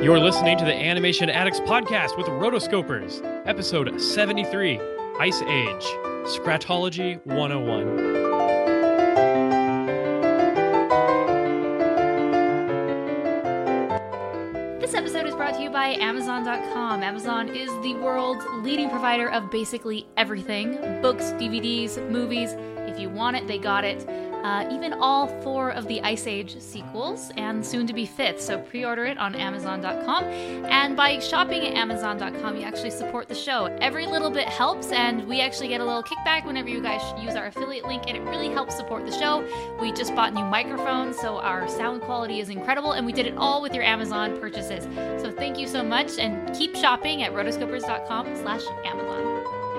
You're listening to the Animation Addicts Podcast with Rotoscopers, episode 73, Ice Age, Scratchology 101. This episode is brought to you by Amazon.com. Amazon is the world's leading provider of basically everything. Books, DVDs, movies. If you want it, they got it. Even all 4 of the Ice Age sequels, and soon to be 5th. So pre-order it on Amazon.com. And by shopping at Amazon.com, you actually support the show. Every little bit helps, and we actually get a little kickback whenever you guys use our affiliate link, and it really helps support the show. We just bought new microphones, so our sound quality is incredible, and we did it all with your Amazon purchases. So thank you so much, and keep shopping at rotoscopers.com/Amazon.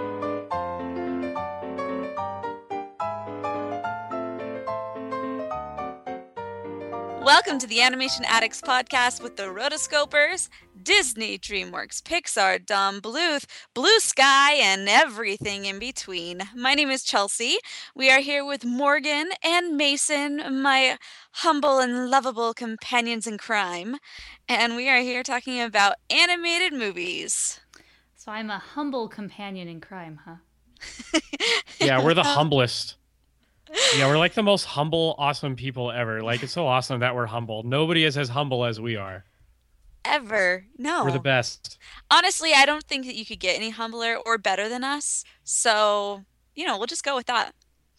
Welcome to the Animation Addicts Podcast with the Rotoscopers, Disney, DreamWorks, Pixar, Don Bluth, Blue Sky, and everything in between. My name is Chelsea. We are here with Morgan and Mason, my humble and lovable companions in crime. And we are here talking about animated movies. So I'm a humble companion in crime, huh? Yeah, we're the humblest. Yeah, we're like the most humble, awesome people ever. Like, it's so awesome that we're humble. Nobody is as humble as we are. Ever. No. We're the best. Honestly, I don't think that you could get any humbler or better than us. So, we'll just go with that.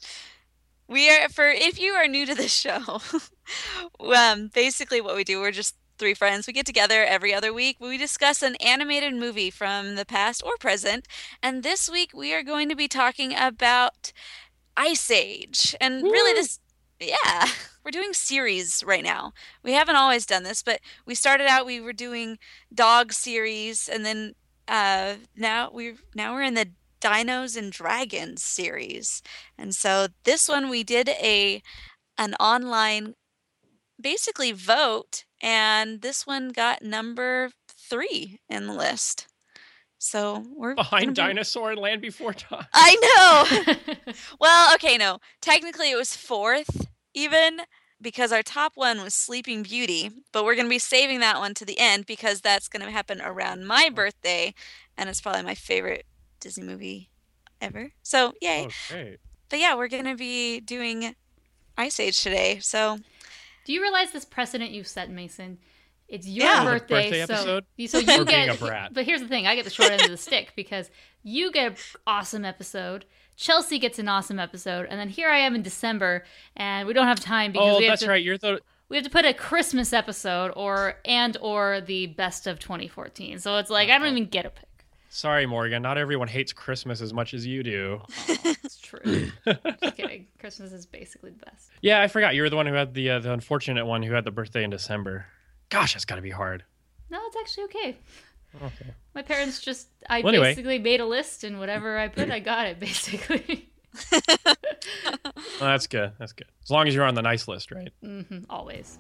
If you are new to this show, basically what we do, we're just 3 friends. We get together every other week. We discuss an animated movie from the past or present. And this week we are going to be talking about Ice Age. And really we're doing series right now. We haven't always done this, but we started out, we were doing dog series, and then now we're in the Dinos and Dragons series. And so this one we did an online basically vote, and this one got number 3 in the list. So we're behind Dinosaur and Land Before Time. I know. Well, okay, no. Technically it was 4th even, because our top one was Sleeping Beauty, but we're going to be saving that one to the end because that's going to happen around my birthday, and it's probably my favorite Disney movie ever. So, yay. Oh, great. But yeah, we're going to be doing Ice Age today. So, do you realize this precedent you've set, Mason? It's your birthday, episode? So you or get. Being a brat. But here's the thing: I get the short end of the stick because you get an awesome episode. Chelsea gets an awesome episode, and then here I am in December, and we don't have time because we have right. We have to put a Christmas episode or the best of 2014. So it's like I don't even get a pick. Sorry, Morgan. Not everyone hates Christmas as much as you do. It's true. Just kidding. Christmas is basically the best. Yeah, I forgot. You were the one who had the unfortunate one who had the birthday in December. Gosh, that's got to be hard. No, it's actually okay. Okay. My parents basically made a list, and whatever I put, I got it, basically. Well, that's good. That's good. As long as you're on the nice list, right? Mm-hmm, always.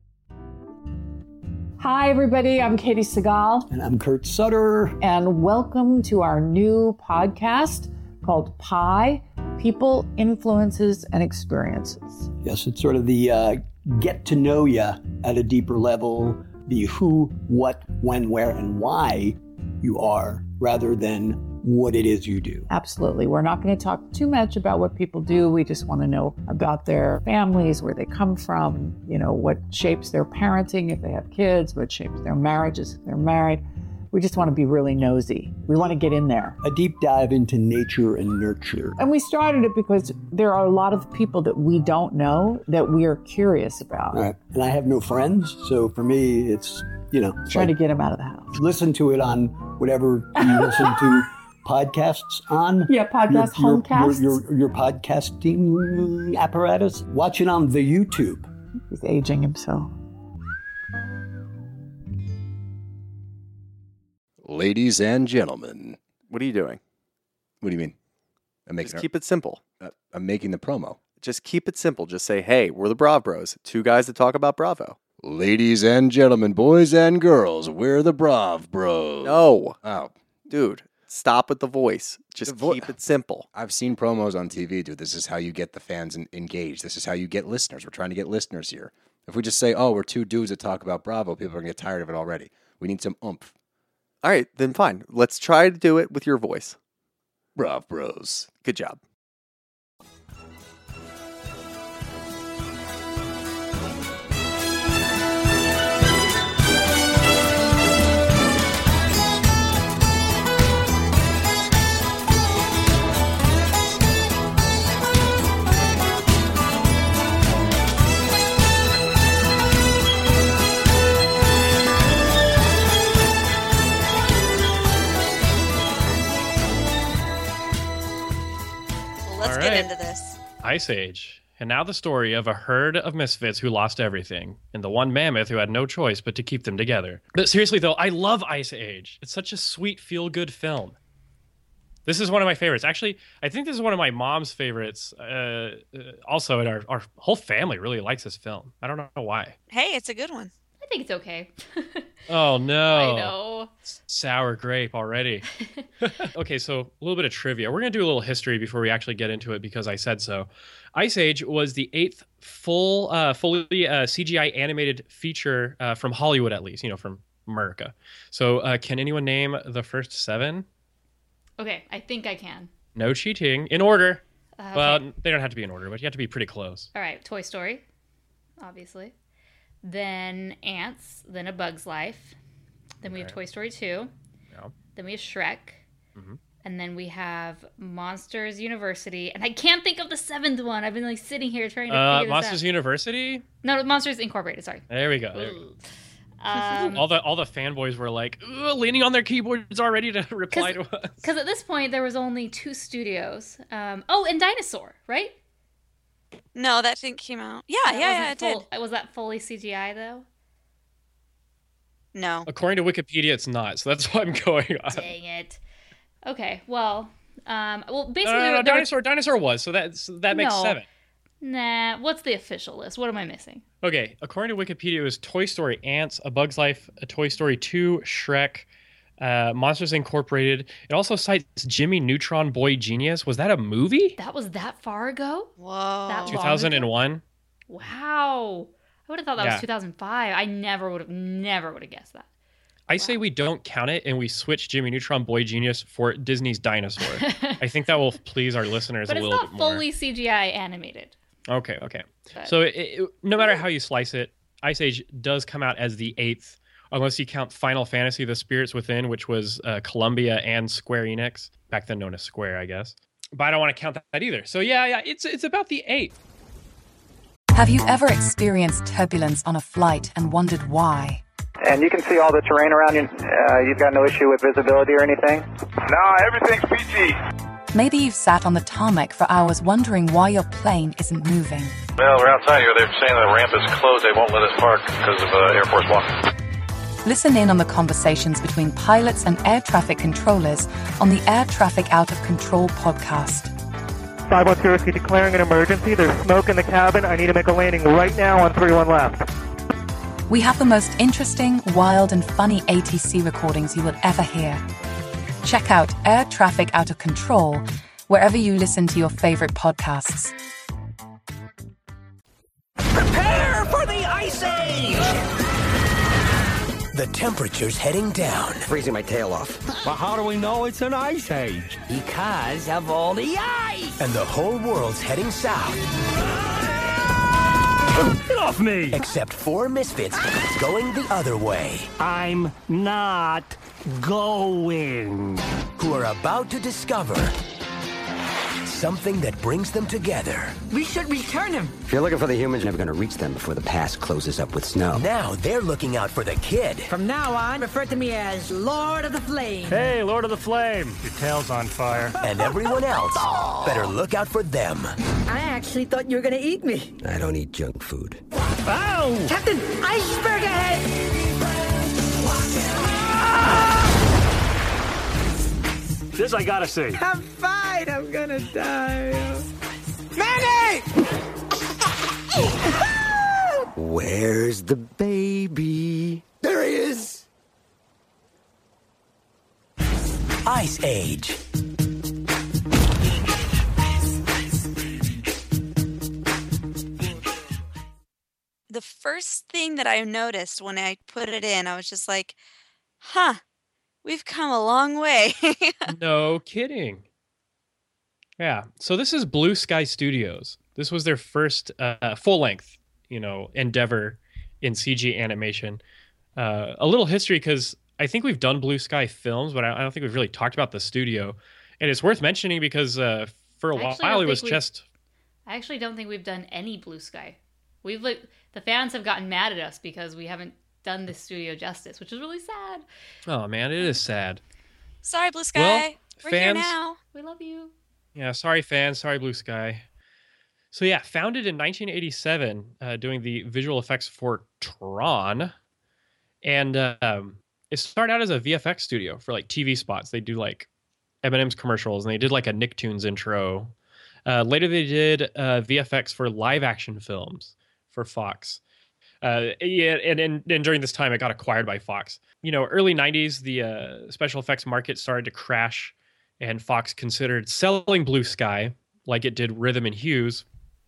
Hi, everybody. I'm Katie Segal. And I'm Kurt Sutter. And welcome to our new podcast called Pi, People, Influences, and Experiences. Yes, it's sort of the get to know you at a deeper level, the who, what, when, where, and why you are, rather than what it is you do. Absolutely. We're not going to talk too much about what people do. We just want to know about their families, where they come from, what shapes their parenting if they have kids, what shapes their marriages if they're married. We just want to be really nosy. We want to get in there. A deep dive into nature and nurture. And we started it because there are a lot of people that we don't know that we are curious about. Right. And I have no friends, so for me, it's, trying to get them out of the house. Listen to it on whatever you listen to podcasts on. Yeah, homecasts. Your podcasting apparatus. Watch it on the YouTube. He's aging himself. Ladies and gentlemen. What are you doing? What do you mean? Just keep it simple. I'm making the promo. Just keep it simple. Just say, hey, we're the Brav Bros. 2 guys that talk about Bravo. Ladies and gentlemen, boys and girls, we're the Brav Bros. No. Oh. Dude, stop with the voice. Just keep it simple. I've seen promos on TV, dude. This is how you get the fans engaged. This is how you get listeners. We're trying to get listeners here. If we just say, oh, we're 2 dudes that talk about Bravo, people are going to get tired of it already. We need some oomph. All right, then fine. Let's try to do it with your voice. Brav Bros. Good job. Let's All get right. into this. Ice Age. And now the story of a herd of misfits who lost everything, and the one mammoth who had no choice but to keep them together. But seriously, though, I love Ice Age. It's such a sweet, feel-good film. This is one of my favorites. Actually, I think this is one of my mom's favorites. Also, and our whole family really likes this film. I don't know why. Hey, it's a good one. I think it's okay. Oh, no. I know. Sour grape already. Okay, so a little bit of trivia. We're going to do a little history before we actually get into it because I said so. Ice Age was the 8th fully CGI animated feature from Hollywood, at least, from America. So can anyone name the first 7? Okay, I think I can. No cheating. In order. Okay. Well, they don't have to be in order, but you have to be pretty close. All right, Toy Story, obviously. Then Ants, then A Bug's Life. Then we have Okay. Toy Story 2. Yeah. Then we have Shrek. Mhm. And then we have Monsters University. And I can't think of the 7th one. I've been sitting here trying to figure this Monsters out. University? No, Monsters Incorporated, sorry. There we go. There we go. Um, All the fanboys were like, leaning on their keyboards already to reply to us. Because at this point, there was only 2 studios. And Dinosaur, right? No, that thing came out. Yeah, it did. Was that fully CGI, though? No. According to Wikipedia, it's not. So that's why I'm going on. Dang it. Okay, well, basically, No, there were- Dinosaur was. So that makes No. 7. Nah, what's the official list? What am I missing? Okay, according to Wikipedia, it was Toy Story, Ants, A Bug's Life, A Toy Story 2, Shrek, Monsters Incorporated. It also cites Jimmy Neutron Boy Genius. Was that a movie? That was that far ago? Whoa. That long 2001. Wow. I would have thought that Yeah. was 2005. I never would have guessed that. I say we don't count it and we switch Jimmy Neutron Boy Genius for Disney's Dinosaur. I think that will please our listeners But a it's little not bit more. fully CGI animated. Okay. But- So no matter how you slice it, Ice Age does come out as the 8th, unless you count Final Fantasy: The Spirits Within, which was Columbia and Square Enix, back then known as Square, I guess. But I don't want to count that either. So yeah, it's about the 8th. Have you ever experienced turbulence on a flight and wondered why? And you can see all the terrain around you. You've got no issue with visibility or anything? No, everything's peachy. Maybe you've sat on the tarmac for hours wondering why your plane isn't moving. Well, we're outside here. They're saying the ramp is closed. They won't let us park because of Air Force One. Listen in on the conversations between pilots and air traffic controllers on the Air Traffic Out of Control podcast. 510 declaring an emergency. There's smoke in the cabin. I need to make a landing right now on 31 left. We have the most interesting, wild, and funny ATC recordings you will ever hear. Check out Air Traffic Out of Control wherever you listen to your favorite podcasts. Prepare for the Ice Age! The temperature's heading down. Freezing my tail off. But how do we know it's an Ice Age? Because of all the ice! And the whole world's heading south. Get off me! Except 4 misfits going the other way. I'm not going. Who are about to discover something that brings them together. We should return him. If you're looking for the humans, you're never going to reach them before the pass closes up with snow. Now they're looking out for the kid. From now on, refer to me as Lord of the Flame. Hey, Lord of the Flame. Your tail's on fire. And everyone else better look out for them. I actually thought you were going to eat me. I don't eat junk food. Ow! Captain, iceberg ahead! This I gotta see. I'm fine. I'm going to die. Manny! Where's the baby? There he is! Ice Age. The first thing that I noticed when I put it in, I was just like, Huh. We've come a long way. No kidding. Yeah. So this is Blue Sky Studios. This was their first full-length, endeavor in CG animation. A little history, because I think we've done Blue Sky Films, but I don't think we've really talked about the studio. And it's worth mentioning because for a while it was just... I actually don't think we've done any Blue Sky. The fans have gotten mad at us because we haven't done this studio justice, which is really sad. Oh man, it is sad. Sorry, Blue Sky. Well, We're fans, here now. We love you. Yeah, sorry fans, sorry Blue Sky. So yeah, founded in 1987, doing the visual effects for Tron, and it started out as a VFX studio for like TV spots. They do like M&M's commercials, and they did like a Nicktoons intro. Later, they did VFX for live action films for Fox. And during this time, it got acquired by Fox. Early 90s, the special effects market started to crash, and Fox considered selling Blue Sky like it did Rhythm and Hues,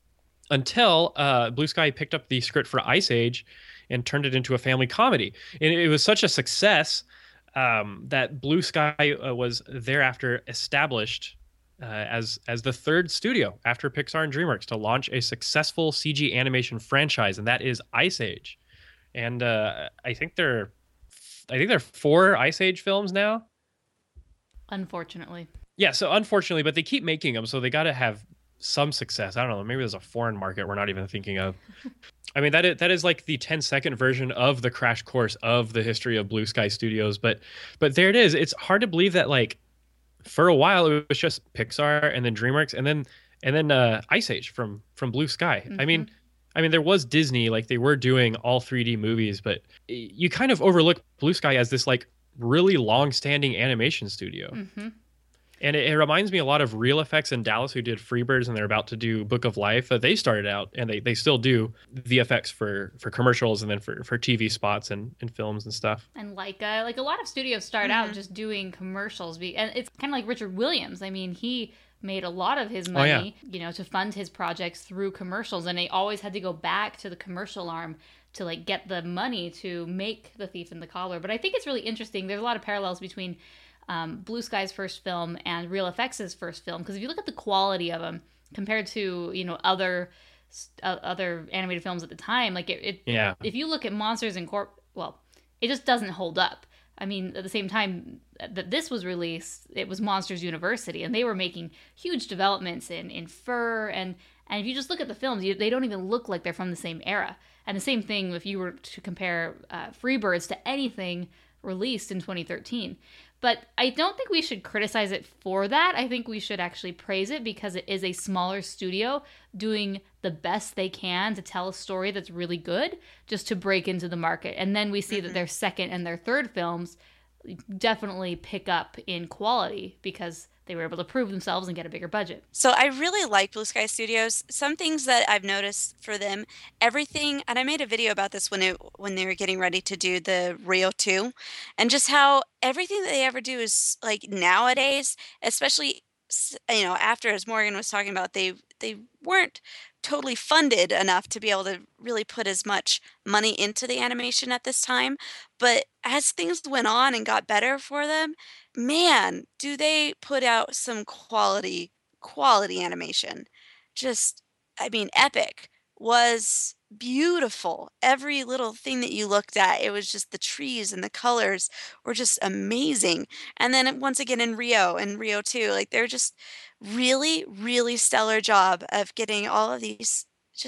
until Blue Sky picked up the script for Ice Age and turned it into a family comedy. And it was such a success that Blue Sky was thereafter established as the third studio after Pixar and DreamWorks to launch a successful CG animation franchise, and that is Ice Age. And I think there are 4 Ice Age films now. Unfortunately. Yeah, so unfortunately, but they keep making them, so they got to have some success. I don't know, maybe there's a foreign market we're not even thinking of. I mean, that is like the 10-second version of the crash course of the history of Blue Sky Studios, but there it is. It's hard to believe that like for a while it was just Pixar and then DreamWorks and then Ice Age from Blue Sky. Mm-hmm. I mean there was Disney, like they were doing all 3D movies, but you kind of overlook Blue Sky as this like really long-standing animation studio. Mm-hmm. And it reminds me a lot of Real Effects in Dallas, who did Freebirds, and they're about to do Book of Life. They started out, and they still do VFX for commercials and then for TV spots and films and stuff. And like a lot of studios start out just doing commercials. And it's kind of like Richard Williams. I mean, he made a lot of his money, to fund his projects through commercials, and they always had to go back to the commercial arm to like get the money to make The Thief and the Cobbler. But I think it's really interesting. There's a lot of parallels between Blue Sky's first film and Real FX's first film, because if you look at the quality of them compared to other animated films at the time, like if you look at Monsters Inc., well, it just doesn't hold up. I mean, at the same time that this was released, it was Monsters University, and they were making huge developments in fur, and if you just look at the films, they don't even look like they're from the same era. And the same thing if you were to compare Freebirds to anything released in 2013. But I don't think we should criticize it for that. I think we should actually praise it because it is a smaller studio doing the best they can to tell a story that's really good just to break into the market. And then we see that their second and their third films definitely pick up in quality because they were able to prove themselves and get a bigger budget. So I really like Blue Sky Studios. Some things that I've noticed for them, everything, and I made a video about this when they were getting ready to do the Rio 2, and just how everything that they ever do is like nowadays, especially after, as Morgan was talking about, they weren't totally funded enough to be able to really put as much money into the animation at this time. But as things went on and got better for them, man, do they put out some quality animation. Just, I mean, Epic was beautiful. Every little thing that you looked at, it was just the trees and the colors were just amazing. And then once again in Rio and Rio 2, like they're just really, really stellar job of getting all of these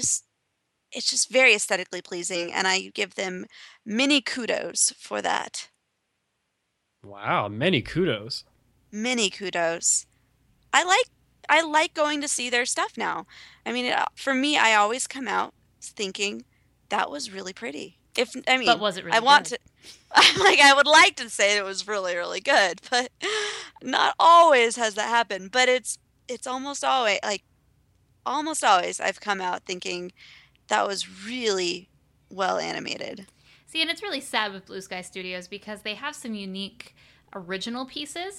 it's just very aesthetically pleasing, and I give them many kudos for that. Wow, many kudos. Many kudos. I like going to see their stuff now. I mean, for me, I always come out thinking that was really pretty. But was it really good? I would like to say it was really, really good, but not always has that happened. But it's almost always I've come out thinking that was really well animated. See, and it's really sad with Blue Sky Studios because they have some unique original pieces.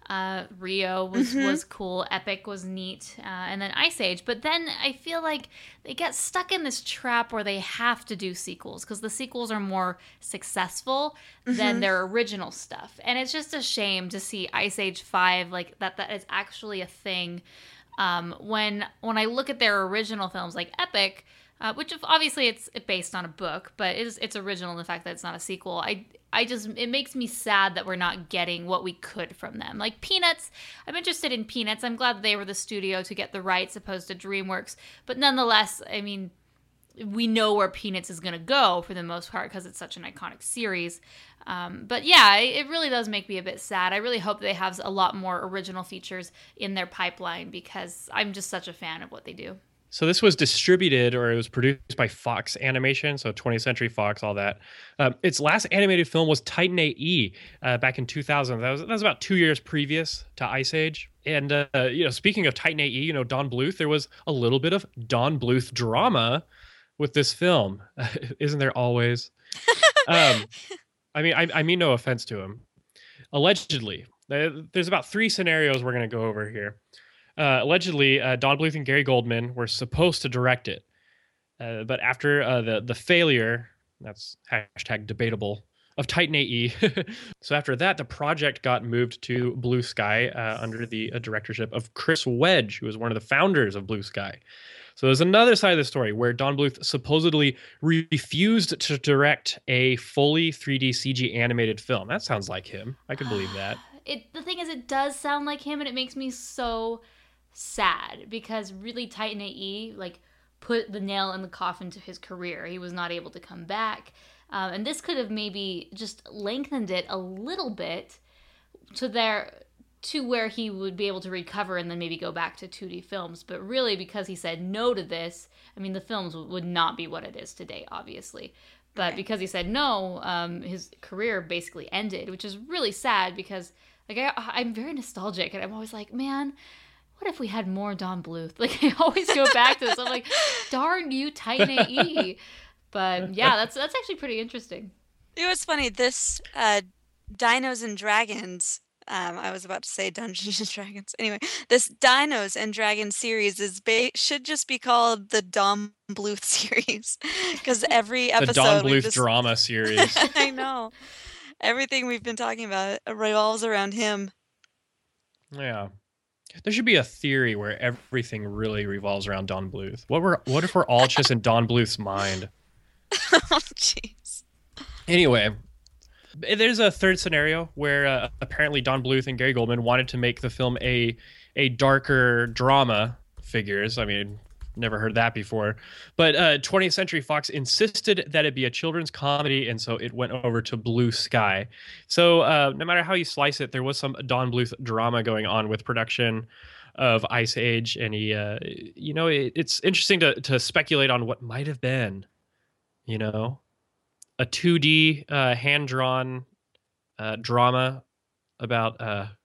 Rio was cool. Epic was neat. And then Ice Age. But then I feel like they get stuck in this trap where they have to do sequels because the sequels are more successful than their original stuff. And it's just a shame to see Ice Age 5 like that is actually a thing. When I look at their original films like Epic, which obviously it's based on a book, but it's original in the fact that it's not a sequel. It makes me sad that we're not getting what we could from them. Like Peanuts, I'm interested in Peanuts. I'm glad that they were the studio to get the rights opposed to DreamWorks. But nonetheless, I mean, we know where Peanuts is going to go for the most part because it's such an iconic series. But yeah, it really does make me a bit sad. I really hope they have a lot more original features in their pipeline because I'm just such a fan of what they do. So this was distributed, or it was produced by Fox Animation, so 20th Century Fox, all that. Its last animated film was Titan AE back in 2000. That was about 2 years previous to Ice Age. And speaking of Titan AE, Don Bluth, there was a little bit of Don Bluth drama with this film. Isn't there always? I mean no offense to him. Allegedly, there's about 3 scenarios we're going to go over here. Allegedly, Don Bluth and Gary Goldman were supposed to direct it. But after the failure, that's #debatable, of Titan AE, so after that, the project got moved to Blue Sky under the directorship of Chris Wedge, who was one of the founders of Blue Sky. So there's another side of the story where Don Bluth supposedly refused to direct a fully 3D CG animated film. That sounds like him. I could believe that. The thing is, it does sound like him, and it makes me so sad because really Titan AE like put the nail in the coffin to his career. He was not able to come back, and this could have maybe just lengthened it a little bit to where he would be able to recover and then maybe go back to 2D films. But really, because he said no to this, I mean, the films would not be what it is today, obviously. But because he said no, his career basically ended, which is really sad because like I'm very nostalgic and I'm always like, man, what if we had more Don Bluth? Like I always go back to this. I'm like, darn you, Titan AE. But yeah, that's actually pretty interesting. It was funny. This Dinos and Dragons. I was about to say Dungeons and Dragons. Anyway, this Dinos and Dragons series should just be called the Don Bluth series because every episode the Don Bluth drama series. I know. Everything we've been talking about revolves around him. Yeah. There should be a theory where everything really revolves around Don Bluth. What if we're all just in Don Bluth's mind? Oh, jeez. Anyway, there's a third scenario where apparently Don Bluth and Gary Goldman wanted to make the film a darker drama. Figures. I mean, never heard that before. But 20th Century Fox insisted that it be a children's comedy, and so it went over to Blue Sky. So no matter how you slice it, there was some Don Bluth drama going on with production of Ice Age, and he, it's interesting to speculate on what might have been, a 2D hand-drawn drama about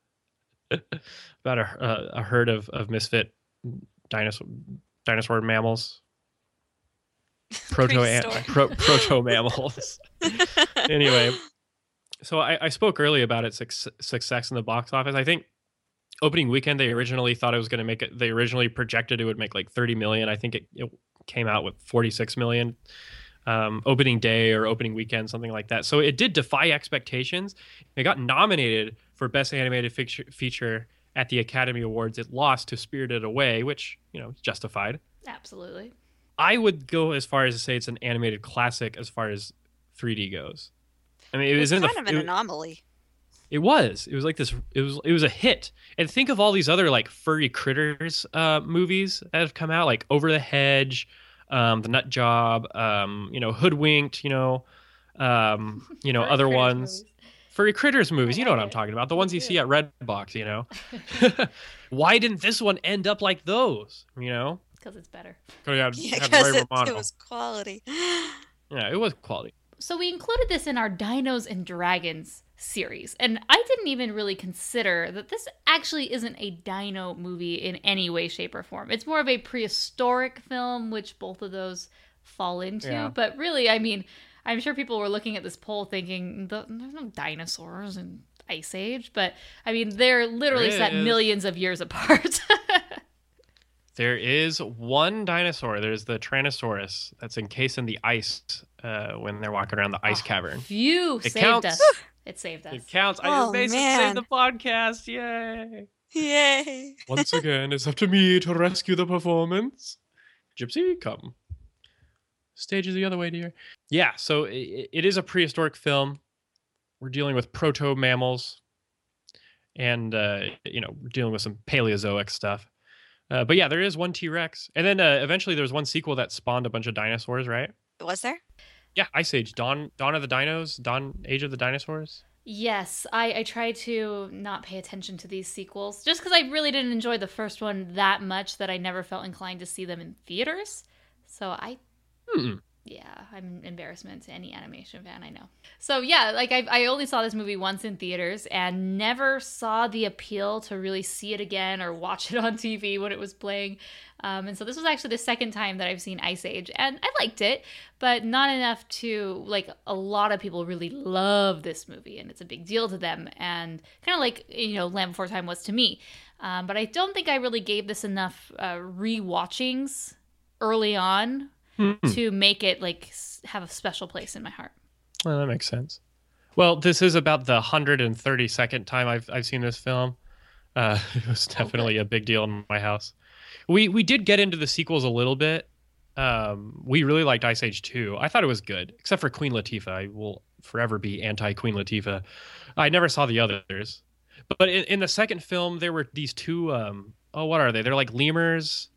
a herd of misfit dinosaur mammals, proto mammals. Anyway, so I spoke earlier about its success in the box office. I think opening weekend they originally thought it was going to make it. They originally projected it would make like 30 million. I think it came out with 46 million. Opening day or opening weekend, something like that. So it did defy expectations. It got nominated for Best Animated Feature at the Academy Awards. It lost to Spirited Away, which, is justified. Absolutely. I would go as far as to say it's an animated classic as far as 3D goes. I mean, it was kind of an anomaly. It was. It was like this. It was a hit. And think of all these other like furry critters movies that have come out, like Over the Hedge, The Nut Job, Hoodwinked, other ones. Furry critters movies, you know what I'm talking about. The ones you see at Redbox, Why didn't this one end up like those, Because it's better. Because it was quality. Yeah, it was quality. So we included this in our Dinos and Dragons series, and I didn't even really consider that this actually isn't a dino movie in any way, shape, or form. It's more of a prehistoric film, which both of those fall into. Yeah. But really, I mean, I'm sure people were looking at this poll thinking, there's no dinosaurs in Ice Age, but I mean, they're literally set millions of years apart. There is one dinosaur. There's the Tyrannosaurus that's encased in the ice when they're walking around the ice cavern. Phew, It saved counts. us. It saved us. It counts. I just basically saved the podcast. Yay. Yay. Once again, it's up to me to rescue the performance. Gypsy, come. Stage is the other way, dear. Yeah, so it is a prehistoric film. We're dealing with proto-mammals and, we're dealing with some Paleozoic stuff. But yeah, there is one T-Rex. And then eventually there was one sequel that spawned a bunch of dinosaurs, right? Was there? Yeah, Ice Age. Dawn of the Dinos. Age of the Dinosaurs. Yes, I try to not pay attention to these sequels just because I really didn't enjoy the first one that much that I never felt inclined to see them in theaters. So yeah, I'm an embarrassment to any animation fan I know. So yeah, like I only saw this movie once in theaters and never saw the appeal to really see it again or watch it on TV when it was playing. And so this was actually the second time that I've seen Ice Age, and I liked it, but not enough to, like, a lot of people really love this movie, and it's a big deal to them, and kind of like, Land Before Time was to me. But I don't think I really gave this enough re-watchings early on to make it, like, have a special place in my heart. Well, that makes sense. Well, this is about the 132nd time I've seen this film. It was definitely a big deal in my house. We did get into the sequels a little bit. We really liked Ice Age 2. I thought it was good, except for Queen Latifah. I will forever be anti-Queen Latifah. I never saw the others. But in the second film, there were these two, what are they? They're like lemurs.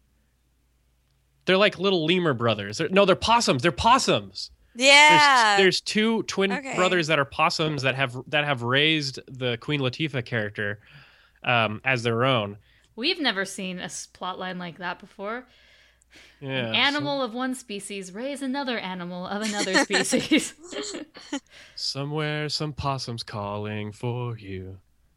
They're like little lemur brothers. They're possums. They're possums. Yeah. There's two twin brothers that are possums that have raised the Queen Latifah character as their own. We've never seen a plotline like that before. Yeah, An animal of one species raise another animal of another species. Somewhere, some possums calling for you.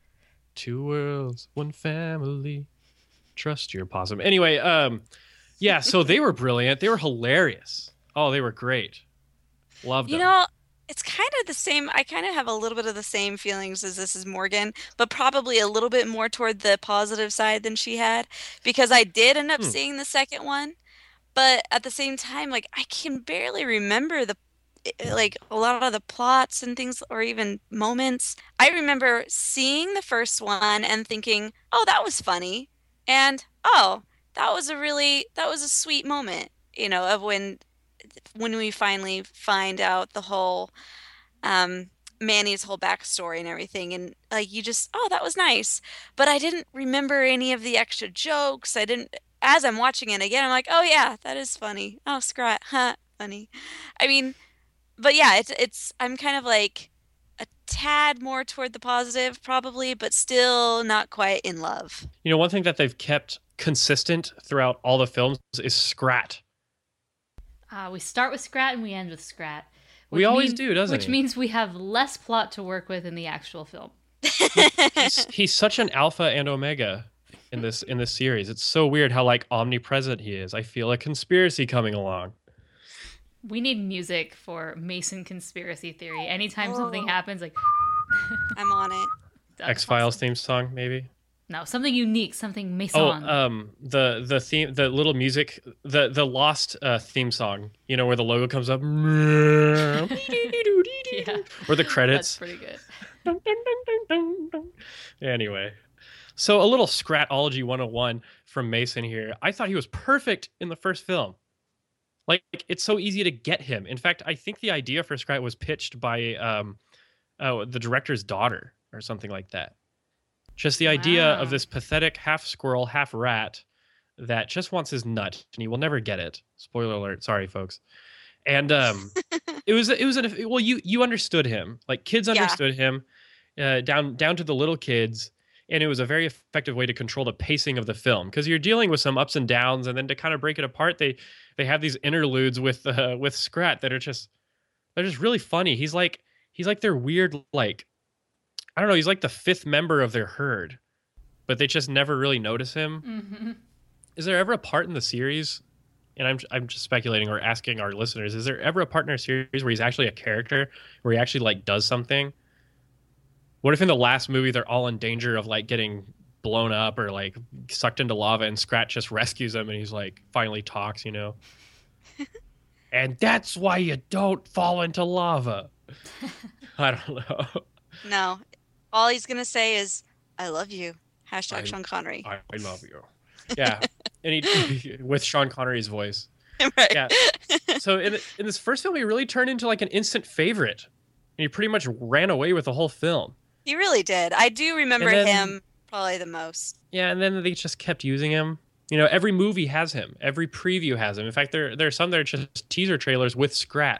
Two worlds, one family. Trust your possum. Anyway, yeah, so they were brilliant. They were hilarious. Oh, they were great. Loved them. It's kind of the same. I kind of have a little bit of the same feelings as this is Morgan, but probably a little bit more toward the positive side than she had, because I did end up seeing the second one, but at the same time, like, I can barely remember a lot of the plots and things, or even moments. I remember seeing the first one and thinking, "Oh, that was funny," and "Oh, that was a sweet moment," of when we finally find out the whole Manny's whole backstory and everything, and like, you just, oh, that was nice. But I didn't remember any of the extra jokes. I didn't. As I'm watching it again, I'm like, oh yeah, that is funny. Oh, scrat, funny. I mean, but yeah, it's I'm kind of like a tad more toward the positive probably, but still not quite in love. One thing that they've kept consistent throughout all the films is Scrat. We start with Scrat and we end with Scrat. We always do, doesn't Which means we have less plot to work with in the actual film. He's such an alpha and omega in this series. It's so weird how, like, omnipresent he is. I feel a conspiracy coming along. We need music for Mason conspiracy theory. Anytime something happens, like I'm on it. X-Files theme song, maybe. No, something unique, something Mason. The theme, the little music, the Lost theme song. Where the logo comes up, Yeah. or the credits. That's pretty good. Anyway, so a little Scratology 101 from Mason here. I thought he was perfect in the first film. Like, it's so easy to get him. In fact, I think the idea for Scrat was pitched by the director's daughter or something like that. Just the idea of this pathetic half squirrel, half rat that just wants his nut, and he will never get it. Spoiler alert. Sorry, folks. And you understood him. Like, kids understood him, down to the little kids, and it was a very effective way to control the pacing of the film, because you're dealing with some ups and downs, and then to kind of break it apart, they have these interludes with Scrat that are just really funny. He's like their weird, like, I don't know, he's like the fifth member of their herd, but they just never really notice him. Mm-hmm. Is there ever a part in the series, and I'm just speculating or asking our listeners, is there ever a part in our series where he's actually a character, where he actually, like, does something? What if in the last movie they're all in danger of like getting blown up or like sucked into lava, and Scrat just rescues them, and he's like finally talks, and that's why you don't fall into lava. I don't know. No, all he's gonna say is, "I love you." Hashtag Sean Connery. I love you. Yeah, and he with Sean Connery's voice. Right. Yeah. So in this first film, he really turned into like an instant favorite, and he pretty much ran away with the whole film. He really did. I do remember him probably the most. Yeah, and then they just kept using him. Every movie has him. Every preview has him. In fact, there are some that are just teaser trailers with Scrat.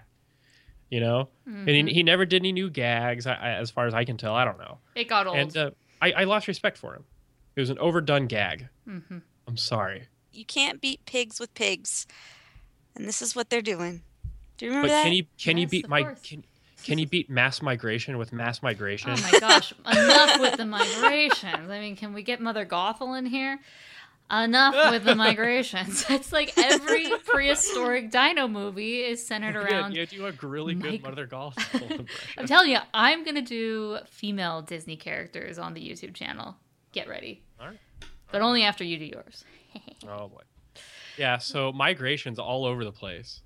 And he never did any new gags, as far as I can tell. I don't know. It got old. And I lost respect for him. It was an overdone gag. Mm-hmm. I'm sorry. You can't beat pigs with pigs, and this is what they're doing. Do you remember that? Can you beat can you beat mass migration with mass migration? Oh my gosh! Enough with the migrations. I mean, can we get Mother Gothel in here? Enough with the migrations. It's like every prehistoric dino movie is centered around. You do a really good Mother Gothel impression. I'm telling you, I'm gonna do female Disney characters on the YouTube channel. Get ready. All right. But only after you do yours. Oh boy. Yeah. So migrations all over the place.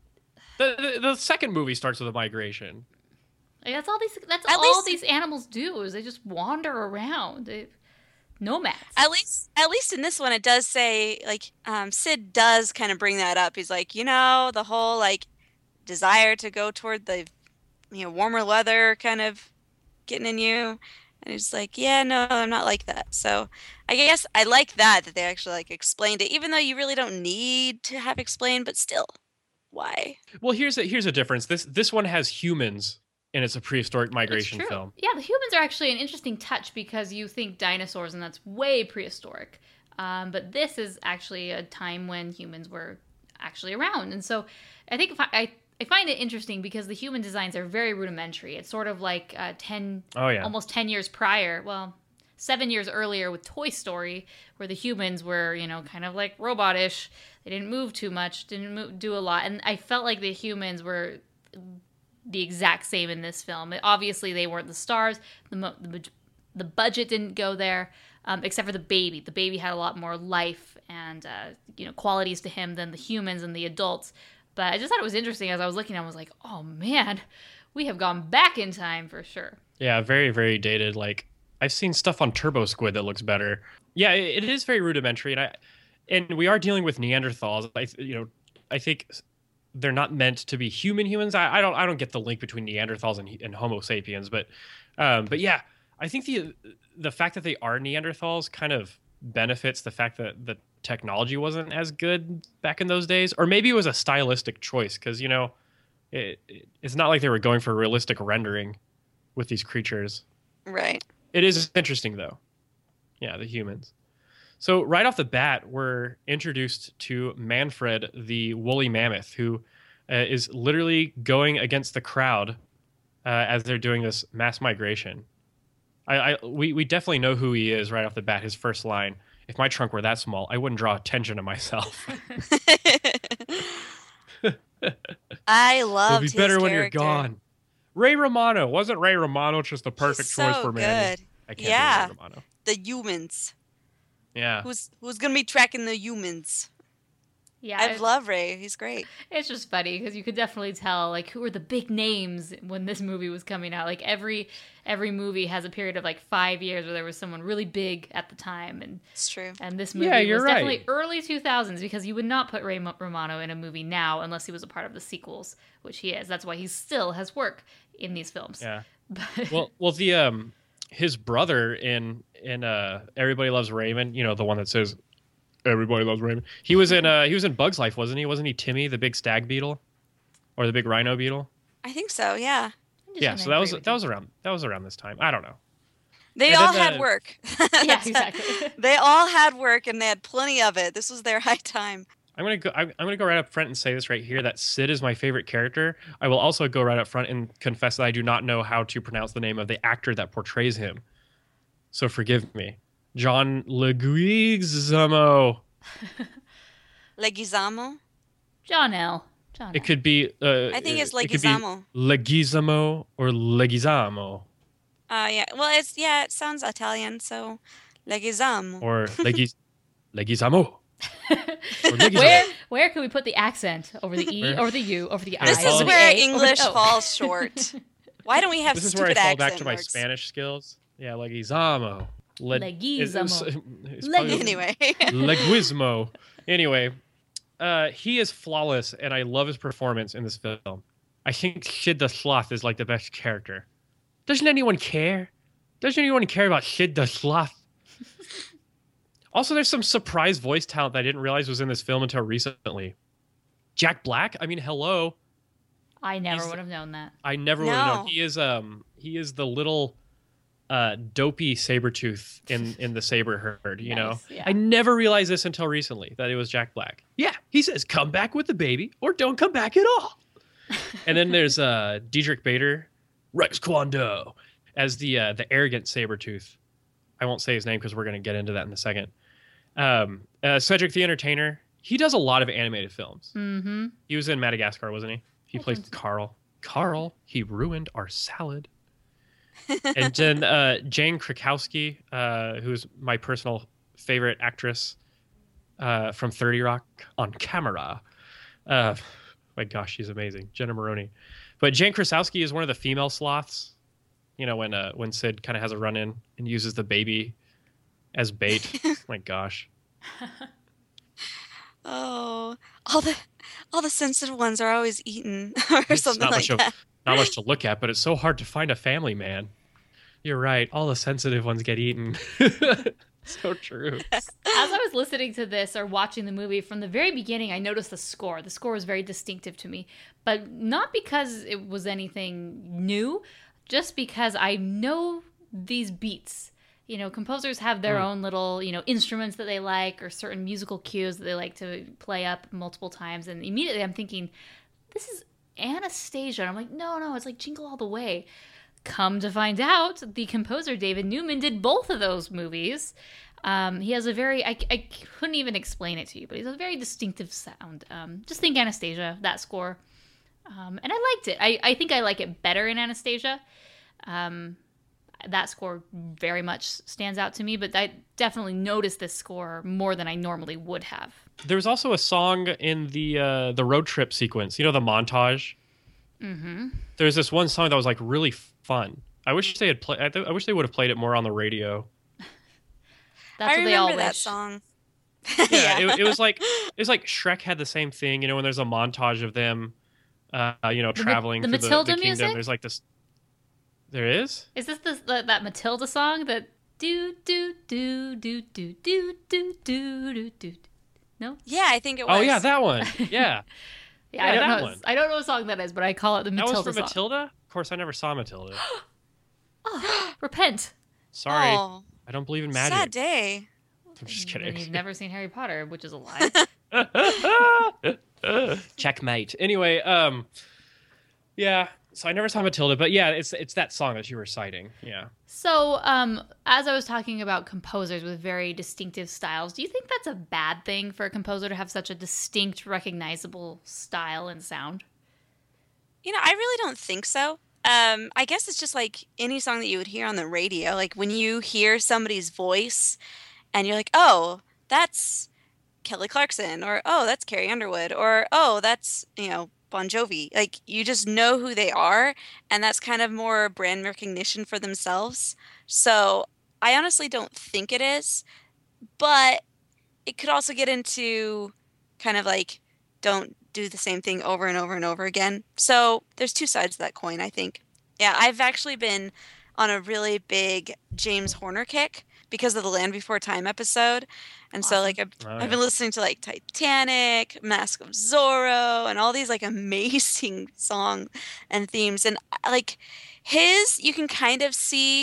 The second movie starts with a migration. That's all these animals do is they just wander around. Nomads. At least in this one, it does say like Sid does kind of bring that up. He's like, the whole like desire to go toward the warmer weather kind of getting in you, and he's like, yeah, no, I'm not like that. So I guess I like that they actually like explained it, even though you really don't need to have explained, but still, why? Well, here's a difference. This one has humans. And it's a prehistoric migration film. Yeah, the humans are actually an interesting touch because you think dinosaurs, and that's way prehistoric. But this is actually a time when humans were actually around. And so I think I find it interesting because the human designs are very rudimentary. It's sort of like almost 10 years prior. Well, 7 years earlier with Toy Story, where the humans were, kind of like robot-ish. They didn't move too much, do a lot. And I felt like the humans were the exact same in this film. Obviously, they weren't the stars. The budget didn't go there, except for the baby. The baby had a lot more life and qualities to him than the humans and the adults. But I just thought it was interesting as I was looking. I was like, oh man, we have gone back in time for sure. Yeah, very very dated. Like I've seen stuff on Turbo Squid that looks better. Yeah, it is very rudimentary, and we are dealing with Neanderthals. I think they're not meant to be humans. I don't get the link between Neanderthals and Homo sapiens, but yeah, I think the fact that they are Neanderthals kind of benefits the fact that the technology wasn't as good back in those days, or maybe it was a stylistic choice because it's not like they were going for realistic rendering with these creatures. Right. It is interesting though. Yeah, the humans. So right off the bat, we're introduced to Manfred, the woolly mammoth, who is literally going against the crowd as they're doing this mass migration. We definitely know who he is right off the bat. His first line: "If my trunk were that small, I wouldn't draw attention to myself." I loved his It'll be better character. when you're gone. Ray Romano. Wasn't Ray Romano just the perfect choice so for Manny? good. I can't do Ray Romano. The humans. Yeah. Who's gonna be tracking the humans? Yeah, I love Ray. He's great. It's just funny because you could definitely tell like who were the big names when this movie was coming out. Like every movie has a period of like 5 years where there was someone really big at the time, and it's true. And this movie was definitely early 2000s because you would not put Ray Romano in a movie now unless he was a part of the sequels, which he is. That's why he still has work in these films. Yeah. well, the his brother in Everybody Loves Raymond, the one that says Everybody Loves Raymond. He was in Bug's Life, wasn't he? Wasn't he Timmy, the big stag beetle, or the big rhino beetle? I think so. Yeah. Yeah. So that was around this time. I don't know. They all had work. Yeah, exactly. They all had work, and they had plenty of it. This was their high time. I'm gonna go right up front and say this right here that Sid is my favorite character. I will also go right up front and confess that I do not know how to pronounce the name of the actor that portrays him. So forgive me. John Leguizamo. Leguizamo? John L. It could be. I think it's Leguizamo. Leguizamo or Leguizamo. Yeah. Well, it sounds Italian, so leguizamo. Or leguizamo. Or leguizamo. Where can we put the accent over the E, over the U, over the I? This is over where the A, English over the O. falls short. Why don't we have This is stupid where I fall accent back to my marks? Spanish skills. Yeah, leguizamo. Leguizamo. Anyway. Leguizamo. Anyway, he is flawless, and I love his performance in this film. I think Sid the Sloth is like the best character. Doesn't anyone care? Doesn't anyone care about Sid the Sloth? Also, there's some surprise voice talent that I didn't realize was in this film until recently. Jack Black? I mean, hello. I never would have known that. I never would have known. He is the little dopey Sabretooth in the Saber herd, you know? Yeah. I never realized this until recently, that it was Jack Black. Yeah, he says, come back with the baby or don't come back at all. And then there's Diedrich Bader, Rex Kwon Do, as the arrogant Sabretooth. I won't say his name because we're going to get into that in a second. Cedric the Entertainer, he does a lot of animated films. Mm-hmm. He was in Madagascar, wasn't he? He played Carl. Carl, he ruined our salad. And then Jane Krakowski, who's my personal favorite actress from 30 Rock on camera. My gosh, she's amazing. Jenna Maroney. But Jane Krakowski is one of the female sloths. You know, when Sid kind of has a run-in and uses the baby as bait. My gosh. Oh, all the sensitive ones are always eaten or something like that. Not much to look at, but it's so hard to find a family man. You're right. All the sensitive ones get eaten. So true. As I was listening to this or watching the movie, from the very beginning, I noticed the score. The score was very distinctive to me, but not because it was anything new, just because I know these beats. You know, composers have their own little, instruments that they like or certain musical cues that they like to play up multiple times. And immediately I'm thinking, this is Anastasia. And I'm like, no, it's like Jingle All the Way. Come to find out, the composer David Newman did both of those movies. He has a very, I couldn't even explain it to you, but he has a very distinctive sound. Just think Anastasia, that score. And I liked it. I think I like it better in Anastasia. That score very much stands out to me, but I definitely noticed this score more than I normally would have. There was also a song in the road trip sequence, the montage. Mm-hmm. There's this one song that was like really fun. I wish they had I wish they would have played it more on the radio. That's I what they all remember that wish. song. Yeah, it was like Shrek had the same thing. When there's a montage of them, traveling the through Matilda the kingdom. music? There's like this. There is? Is this that Matilda song that do do do do do do do do do? No. Yeah, I think it was. Oh yeah, that one. Yeah. Yeah, I don't that know. one. I don't know what song that is, but I call it the Matilda That was for song. Matilda? Of course, I never saw Matilda. Repent. Sorry. Oh, I don't believe in magic. sad day. I'm just kidding. You've never seen Harry Potter, which is a lie. Checkmate. Anyway, yeah. So I never saw Matilda, but yeah, it's that song that you were citing. Yeah. So, as I was talking about composers with very distinctive styles, do you think that's a bad thing for a composer to have such a distinct, recognizable style and sound? I really don't think so. I guess it's just like any song that you would hear on the radio. Like when you hear somebody's voice and you're like, oh, that's Kelly Clarkson, or oh, that's Carrie Underwood, or oh, that's, Bon Jovi. Like you just know who they are, and that's kind of more brand recognition for themselves. So I honestly don't think it is, but it could also get into kind of like don't do the same thing over and over and over again. So there's two sides to that coin, I think. Yeah, I've actually been on a really big James Horner kick because of the Land Before Time episode. And so like I've been listening to like Titanic, Mask of Zorro, and all these like amazing songs and themes. And like his, you can kind of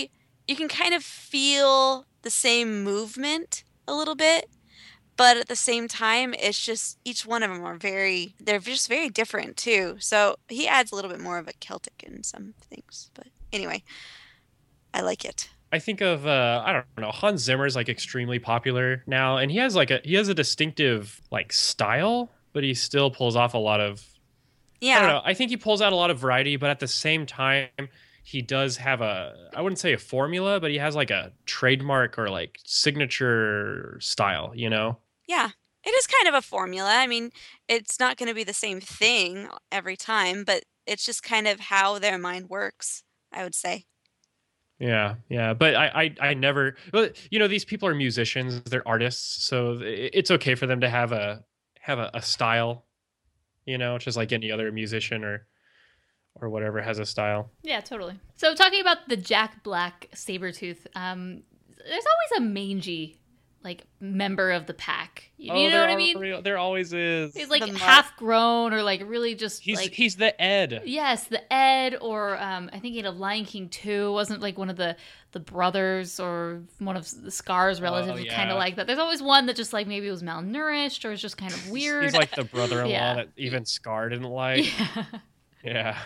feel the same movement a little bit. But at the same time, it's just each one of them they're just very different too. So he adds a little bit more of a Celtic in some things. But anyway, I like it. I think of I don't know, Hans Zimmer is like extremely popular now, and he has a distinctive like style, but he still pulls off a lot of I don't know. I think he pulls out a lot of variety, but at the same time, he does have I wouldn't say a formula, but he has like a trademark or like signature style, you know? Yeah, it is kind of a formula. I mean, it's not going to be the same thing every time, but it's just kind of how their mind works, I would say. Yeah, yeah, but I never. Well, you know, these people are musicians; they're artists, so it's okay for them to have a style. You know, just like any other musician or whatever has a style. Yeah, totally. So talking about the Jack Black Sabretooth, there's always a mangy like member of the pack. You know what I mean? There always is. He's like half grown or like really just he's the Ed. Yes, the Ed, or I think in Lion King 2 wasn't like one of the brothers or one of the Scar's relatives kind of like that. There's always one that just like maybe was malnourished or is just kind of weird. He's like the brother-in-law that even Scar didn't like. Yeah.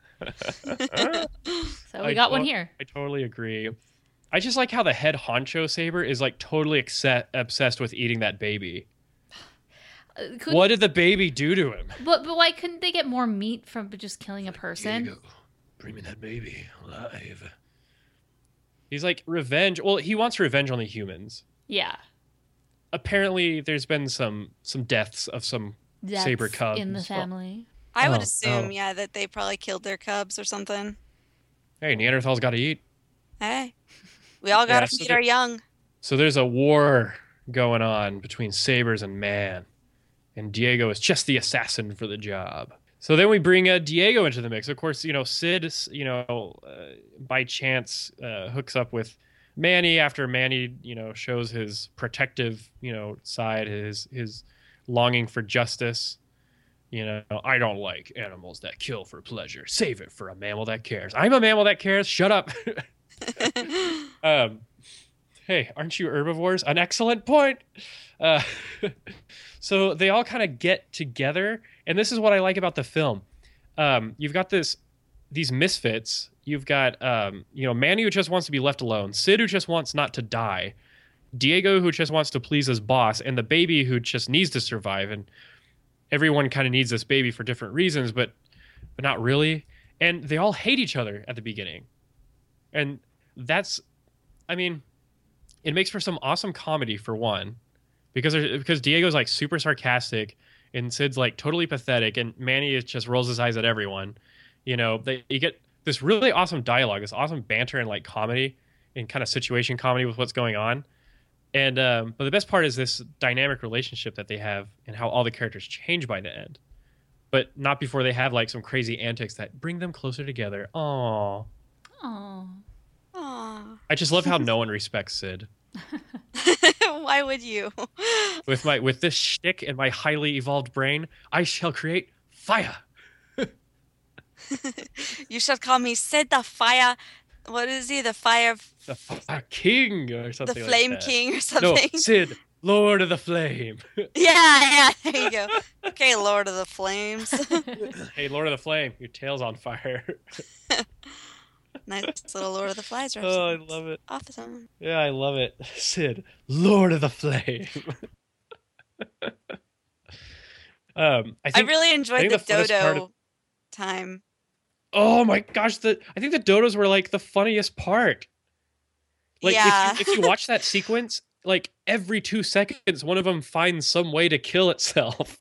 So we got one here. I totally agree. I just like how the head honcho Saber is like totally obsessed with eating that baby. What did the baby do to him? But why couldn't they get more meat from just killing a person? Diego, bring me that baby alive. He's like revenge. Well, he wants revenge on the humans. Yeah. Apparently, there's been some deaths of some Saber cubs in the family. I would assume, that they probably killed their cubs or something. Hey, Neanderthals got to eat. Hey, we all got to feed our young. So there's a war going on between Sabers and man, and Diego is just the assassin for the job. So then we bring Diego into the mix. Of course, Sid, by chance hooks up with Manny after Manny, shows his protective, side, his longing for justice. I don't like animals that kill for pleasure. Save it for a mammal that cares. I'm a mammal that cares. Shut up. Hey, aren't you herbivores? An excellent point. So they all kind of get together, and this is what I like about the film. You've got these misfits. You've got Manny, who just wants to be left alone, Sid, who just wants not to die, Diego, who just wants to please his boss, and the baby, who just needs to survive. And everyone kind of needs this baby for different reasons, but not really. And they all hate each other at the beginning. And it makes for some awesome comedy, for one, because Diego's like super sarcastic and Sid's like totally pathetic, and Manny just rolls his eyes at everyone. You get this really awesome dialogue, this awesome banter and like comedy and kind of situation comedy with what's going on. And but the best part is this dynamic relationship that they have and how all the characters change by the end, but not before they have like some crazy antics that bring them closer together. Aww. Aww. Aww. I just love how no one respects Sid. Why would you? With this shtick and my highly evolved brain, I shall create fire. You shall call me Sid the Fire. What is he? The Fire King or something. The Flame like that. King or something. No, Sid, Lord of the Flame. Yeah, there you go. Okay, Lord of the Flames. Hey, Lord of the Flame, your tail's on fire. Nice little Lord of the Flies reference. Oh, I love it. Off the tongue. Yeah, I love it. Sid, Lord of the Flame. I really enjoyed the dodo time. Oh my gosh, I think the dodos were like the funniest part. Like, yeah. if you watch that sequence, like every 2 seconds, one of them finds some way to kill itself.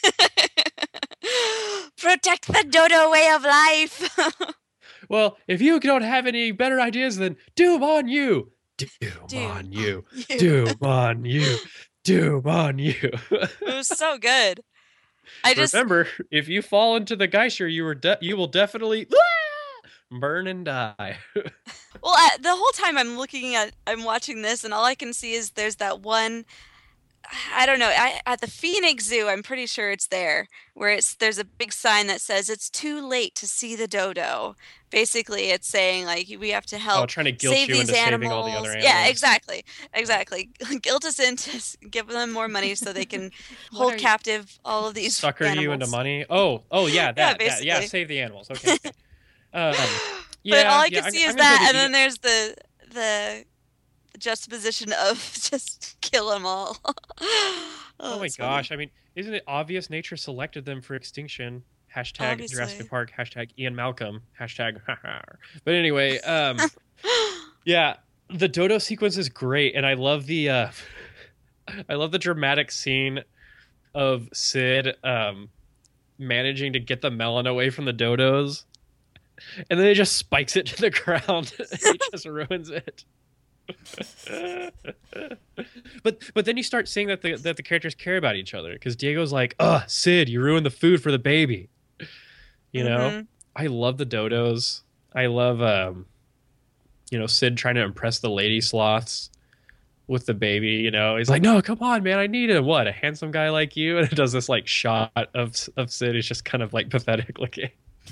Protect the dodo way of life. Well, if you don't have any better ideas, then doom on you. Doom on you. Doom on you. Doom on you. It was so good. Remember, if you fall into the Geyser, you will definitely burn and die. Well, the whole time I'm watching this, and all I can see is there's that one. I don't know. At the Phoenix Zoo, I'm pretty sure it's there, where there's a big sign that says it's too late to see the dodo. Basically, it's saying like we have to help trying to guilt save you these into animals. Saving all the other animals. Yeah, exactly. Guilt us into give them more money so they can hold captive all of these sucker animals. you into money. Oh yeah, that basically. Save the animals. Okay. But all I can see is that, and then there's the juxtaposition of just kill them all. Oh my gosh! Funny. I mean, isn't it obvious nature selected them for extinction? Hashtag Obviously. Jurassic Park. Hashtag Ian Malcolm. Hashtag. But anyway, yeah, the dodo sequence is great, and I love the dramatic scene of Sid managing to get the melon away from the dodos, and then he just spikes it to the ground. He just ruins it. but then you start seeing that the characters care about each other, because Diego's like, Sid, you ruined the food for the baby. You know, I love the dodos. I love Sid trying to impress the lady sloths with the baby. You know, he's like, no, come on, man, I need a handsome guy like you. And it does this like shot of Sid. He's just kind of like pathetic looking.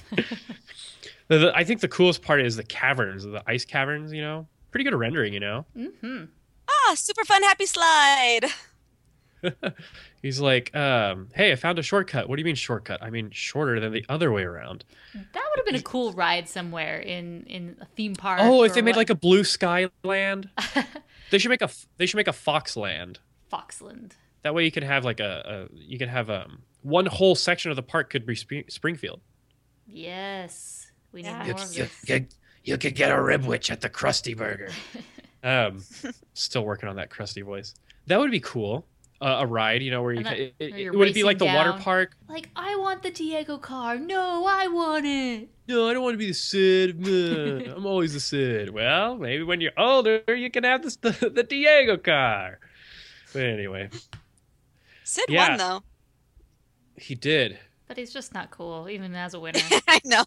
I think the coolest part is the caverns, the ice caverns. You know, pretty good rendering. You know. Mm-hmm. Super fun, happy slide. He's like, hey, I found a shortcut. What do you mean shortcut? I mean shorter than the other way around. That would have been a cool ride somewhere in a theme park. Oh, if they made like a blue sky land. They should make a Foxland. Foxland. That way you could have like one whole section of the park could be Springfield. Yes. We need more of You this. could get a Ribwich at the Krusty Burger. Still working on that Krusty voice. That would be cool. A ride, you know, where it would be like the water park. Like, I want the Diego car. No, I want it. No, I don't want to be the Sid. I'm always the Sid. Well, maybe when you're older, you can have the Diego car. But anyway. Sid won, though. He did. But he's just not cool, even as a winner. I know.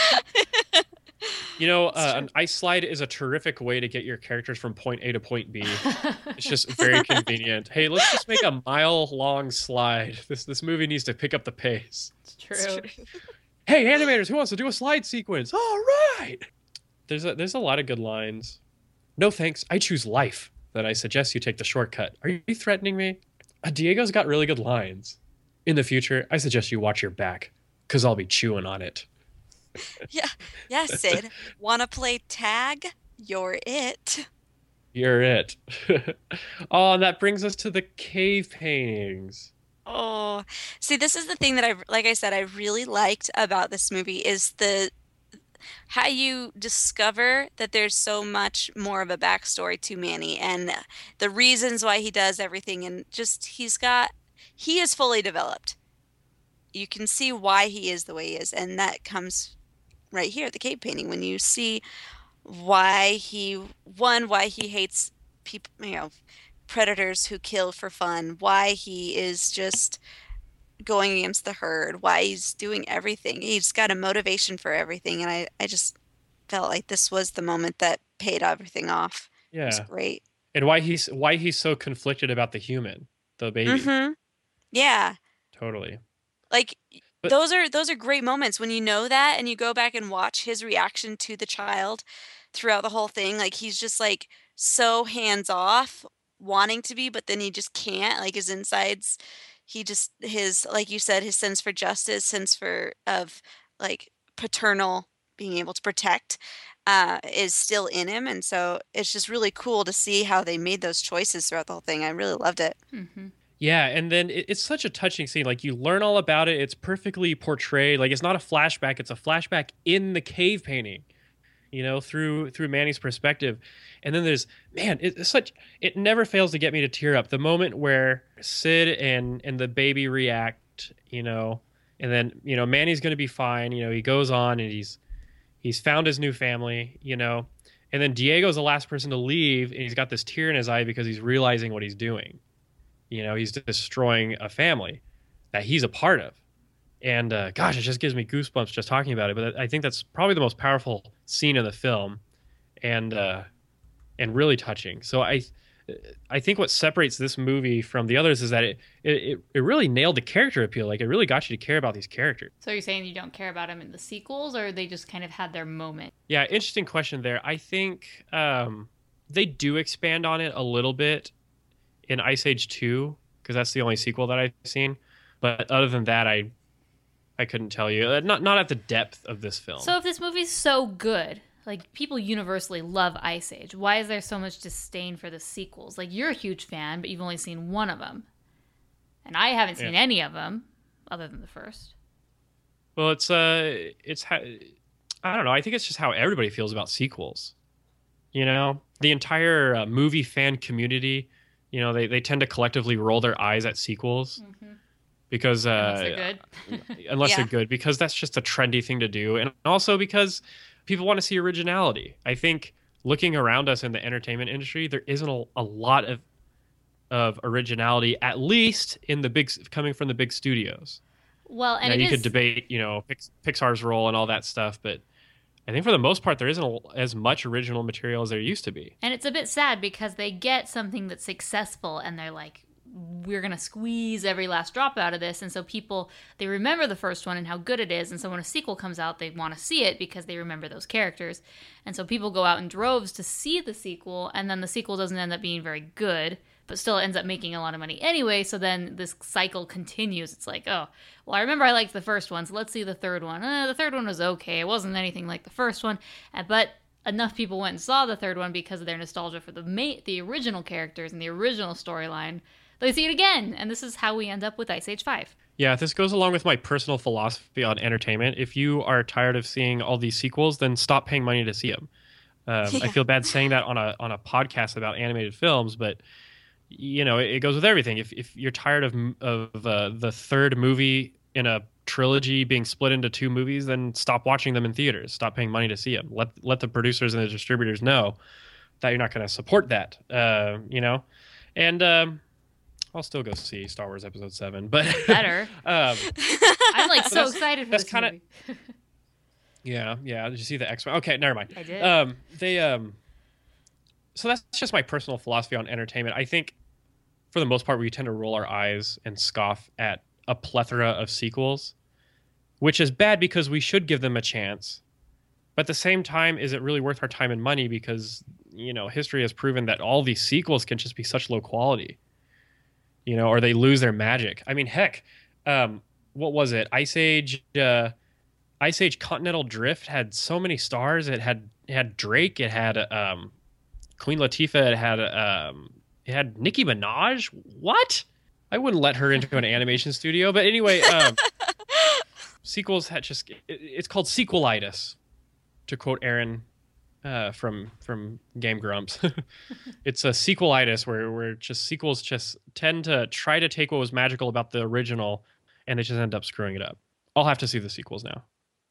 You know, an ice slide is a terrific way to get your characters from point A to point B. It's just very convenient. Hey, let's just make a mile-long slide. This movie needs to pick up the pace. It's true. Hey, animators, who wants to do a slide sequence? All right. There's a lot of good lines. No thanks, I choose life. Then I suggest you take the shortcut. Are you threatening me? Diego's got really good lines. In the future, I suggest you watch your back, because I'll be chewing on it. Yeah, Sid. Wanna play tag? You're it. You're it. Oh, and that brings us to the cave paintings. Oh, see, this is the thing that like I said, I really liked about this movie is how you discover that there's so much more of a backstory to Manny and the reasons why he does everything, and just he is fully developed. You can see why he is the way he is, and that comes right here at the cave painting when you see why he hates people, predators who kill for fun, why he is just going against the herd, why he's doing everything. He's got a motivation for everything, and I just felt like this was the moment that paid everything off. Yeah, it was great. And why he's so conflicted about the human, the baby. Mm-hmm. Yeah, totally. Like, those are great moments when you know that and you go back and watch his reaction to the child throughout the whole thing. Like, he's just like so hands off, wanting to be, but then he just can't. Like, his insides, like you said, his sense for justice, sense of like paternal being able to protect is still in him. And so it's just really cool to see how they made those choices throughout the whole thing. I really loved it. Mm-hmm. Yeah, and then it's such a touching scene. Like, you learn all about it. It's perfectly portrayed. Like, it's not a flashback. It's a flashback in the cave painting, through Manny's perspective. And then it never fails to get me to tear up. The moment where Sid and the baby react, and then, Manny's going to be fine. He goes on and he's found his new family, and then Diego's the last person to leave, and he's got this tear in his eye because he's realizing what he's doing. He's destroying a family that he's a part of. And gosh, it just gives me goosebumps just talking about it. But I think that's probably the most powerful scene in the film, and really touching. So I think what separates this movie from the others is that it really nailed the character appeal. Like, it really got you to care about these characters. So you're saying you don't care about them in the sequels, or they just kind of had their moment? Yeah, interesting question there. I think they do expand on it a little bit in Ice Age 2, because that's the only sequel that I've seen. But other than that, I couldn't tell you. Not at the depth of this film. So if this movie's so good, like, people universally love Ice Age, why is there so much disdain for the sequels? Like, you're a huge fan, but you've only seen one of them. And I haven't seen any of them, other than the first. Well, it's how, I don't know. I think it's just how everybody feels about sequels. You know, the entire movie fan community, you know, they tend to collectively roll their eyes at sequels because Unless they're good. unless Yeah. they're good, because that's just a trendy thing to do, and also because people want to see originality. I think looking around us in the entertainment industry, there isn't a lot of originality, at least in the big coming from the big studios. Well, and Now, it you is could debate, you know, Pixar's role and all that stuff, but I think for the most part, there isn't as much original material as there used to be. And it's a bit sad because they get something that's successful and they're like, we're going to squeeze every last drop out of this. And so people, they remember the first one and how good it is. And so when a sequel comes out, they want to see it because they remember those characters. And so people go out in droves to see the sequel. And then the sequel doesn't end up being very good, but still ends up making a lot of money anyway. So then this cycle continues. It's like, oh, well, I remember I liked the first one, so let's see the third one. The third one was okay. It wasn't anything like the first one. But enough people went and saw the third one because of their nostalgia for the original characters and the original storyline. They see it again, and this is how we end up with Ice Age 5. Yeah, this goes along with my personal philosophy on entertainment. If you are tired of seeing all these sequels, then stop paying money to see them. I feel bad saying that on a podcast about animated films, but you know, it goes with everything. If you're tired of the third movie in a trilogy being split into two movies, then stop watching them in theaters. Stop paying money to see them. Let the producers and the distributors know that you're not going to support that. You know, and I'll still go see Star Wars Episode 7, but better. I'm like so excited for this movie. Yeah. Did you see the X-Men? Okay, never mind. I did. So that's just my personal philosophy on entertainment. I think, for the most part, we tend to roll our eyes and scoff at a plethora of sequels, which is bad because we should give them a chance. But at the same time, is it really worth our time and money? Because, you know, history has proven that all these sequels can just be such low quality, you know, or they lose their magic. I mean, heck, what was it? Ice Age Continental Drift had so many stars. It had Drake. It had Queen Latifah. It had Nicki Minaj. What? I wouldn't let her into an animation studio. But anyway, sequels had it's called sequelitis, to quote Aaron from Game Grumps. It's a sequelitis where just sequels just tend to try to take what was magical about the original and they just end up screwing it up. I'll have to see the sequels now.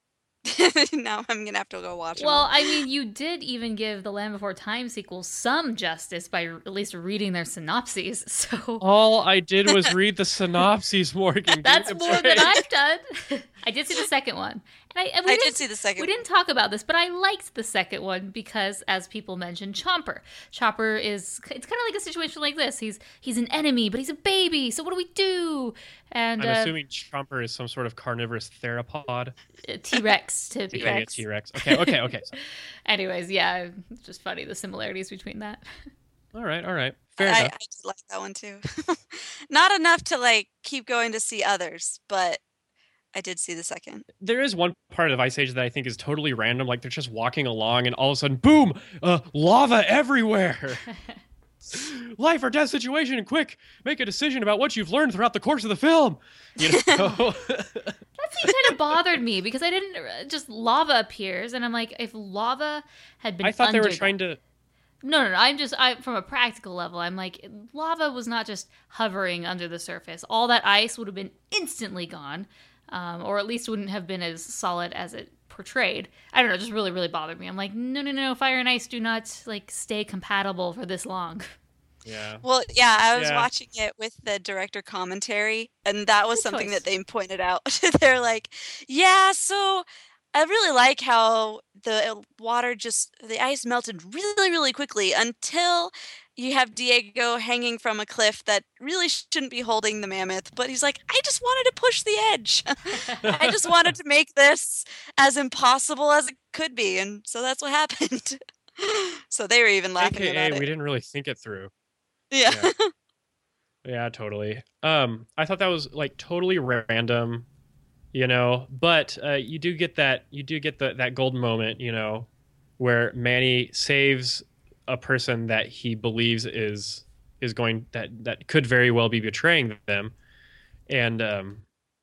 Now I'm gonna have to go watch them. Well, I mean, you did even give the Land Before Time sequels some justice by at least reading their synopses. So all I did was read the synopses, Morgan. That's more than I've done. I did see the second one. And I did see the second one. We didn't talk about this, but I liked the second one because, as people mentioned, Chomper. Chomper it's kind of like a situation like this. He's an enemy, but he's a baby. So what do we do? And I'm assuming Chomper is some sort of carnivorous theropod. T-Rex to be a T-Rex. Okay. Anyways, yeah, it's just funny the similarities between that. All right. Fair enough. I did like that one too. Not enough to like keep going to see others, but I did see the second. There is one part of Ice Age that I think is totally random. Like they're just walking along and all of a sudden, boom, lava everywhere. Life or death situation, and quick, make a decision about what you've learned throughout the course of the film. You know? That scene kind of bothered me because I didn't just lava appears, and I'm like, if lava had been, I thought they were trying to. No. I from a practical level, I'm like, lava was not just hovering under the surface. All that ice would have been instantly gone, or at least wouldn't have been as solid as it portrayed. I don't know, it just really, really bothered me. I'm like, no, fire and ice do not like stay compatible for this long. Yeah. Well, yeah, I was watching it with the director commentary, and that was something that they pointed out. They're like, yeah, so I really like how the ice melted really, really quickly until you have Diego hanging from a cliff that really shouldn't be holding the mammoth. But he's like, I just wanted to push the edge. I just wanted to make this as impossible as it could be. And so that's what happened. So they were even laughing AKA, about it. we didn't really think it through. Yeah. Yeah, totally. I thought that was like totally random, you know, but you do get that golden moment, you know, where Manny saves a person that he believes is going that could very well be betraying them, and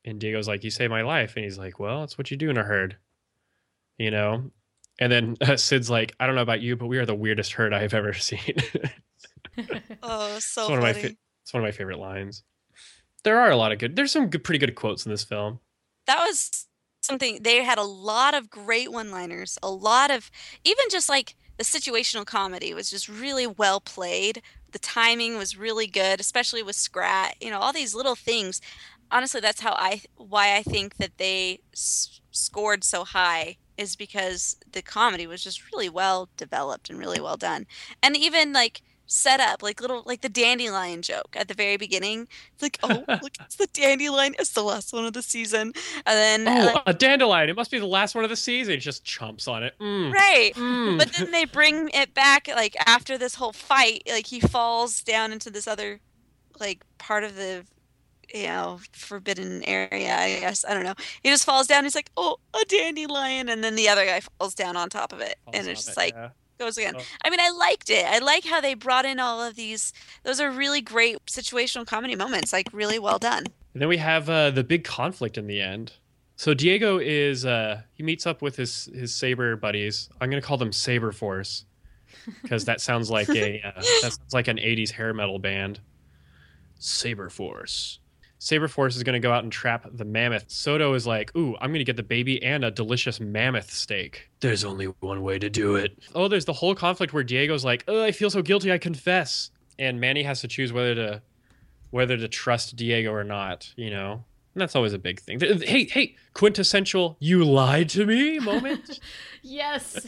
And Diego's like, you saved my life. And he's like, well, it's what you do in a herd, you know? And then Sid's like, I don't know about you, but we are the weirdest herd I have ever seen. Oh, so It's funny. it's one of my favorite lines. There are a lot of there's some pretty good quotes in this film. That was something, they had a lot of great one-liners, a lot of, even just like the situational comedy was just really well played. The timing was really good, especially with Scrat, all these little things. Honestly, that's why I think that they scored so high, is because the comedy was just really well developed and really well done. And even like set up like the dandelion joke at the very beginning. It's like, oh, look, it's the dandelion. It's the last one of the season. And then a dandelion. It must be the last one of the season. It just chomps on it. Right. But then they bring it back like after this whole fight, like he falls down into this other like part of the forbidden area, I guess. I don't know. He just falls down. He's like, oh, a dandelion. And then the other guy falls down on top of it. And it's just like, goes again. Oh. I mean, I liked it. I like how they brought in all of these. Those are really great situational comedy moments, like really well done. And then we have the big conflict in the end. So Diego is, he meets up with his Saber buddies. I'm going to call them Saber Force because that sounds like an 80s hair metal band. Saber Force. Saber Force is going to go out and trap the mammoth. Soto is like, ooh, I'm going to get the baby and a delicious mammoth steak. There's only one way to do it. Oh, there's the whole conflict where Diego's like, oh, I feel so guilty, I confess. And Manny has to choose whether to trust Diego or not, And that's always a big thing. Hey, quintessential you lied to me moment. Yes.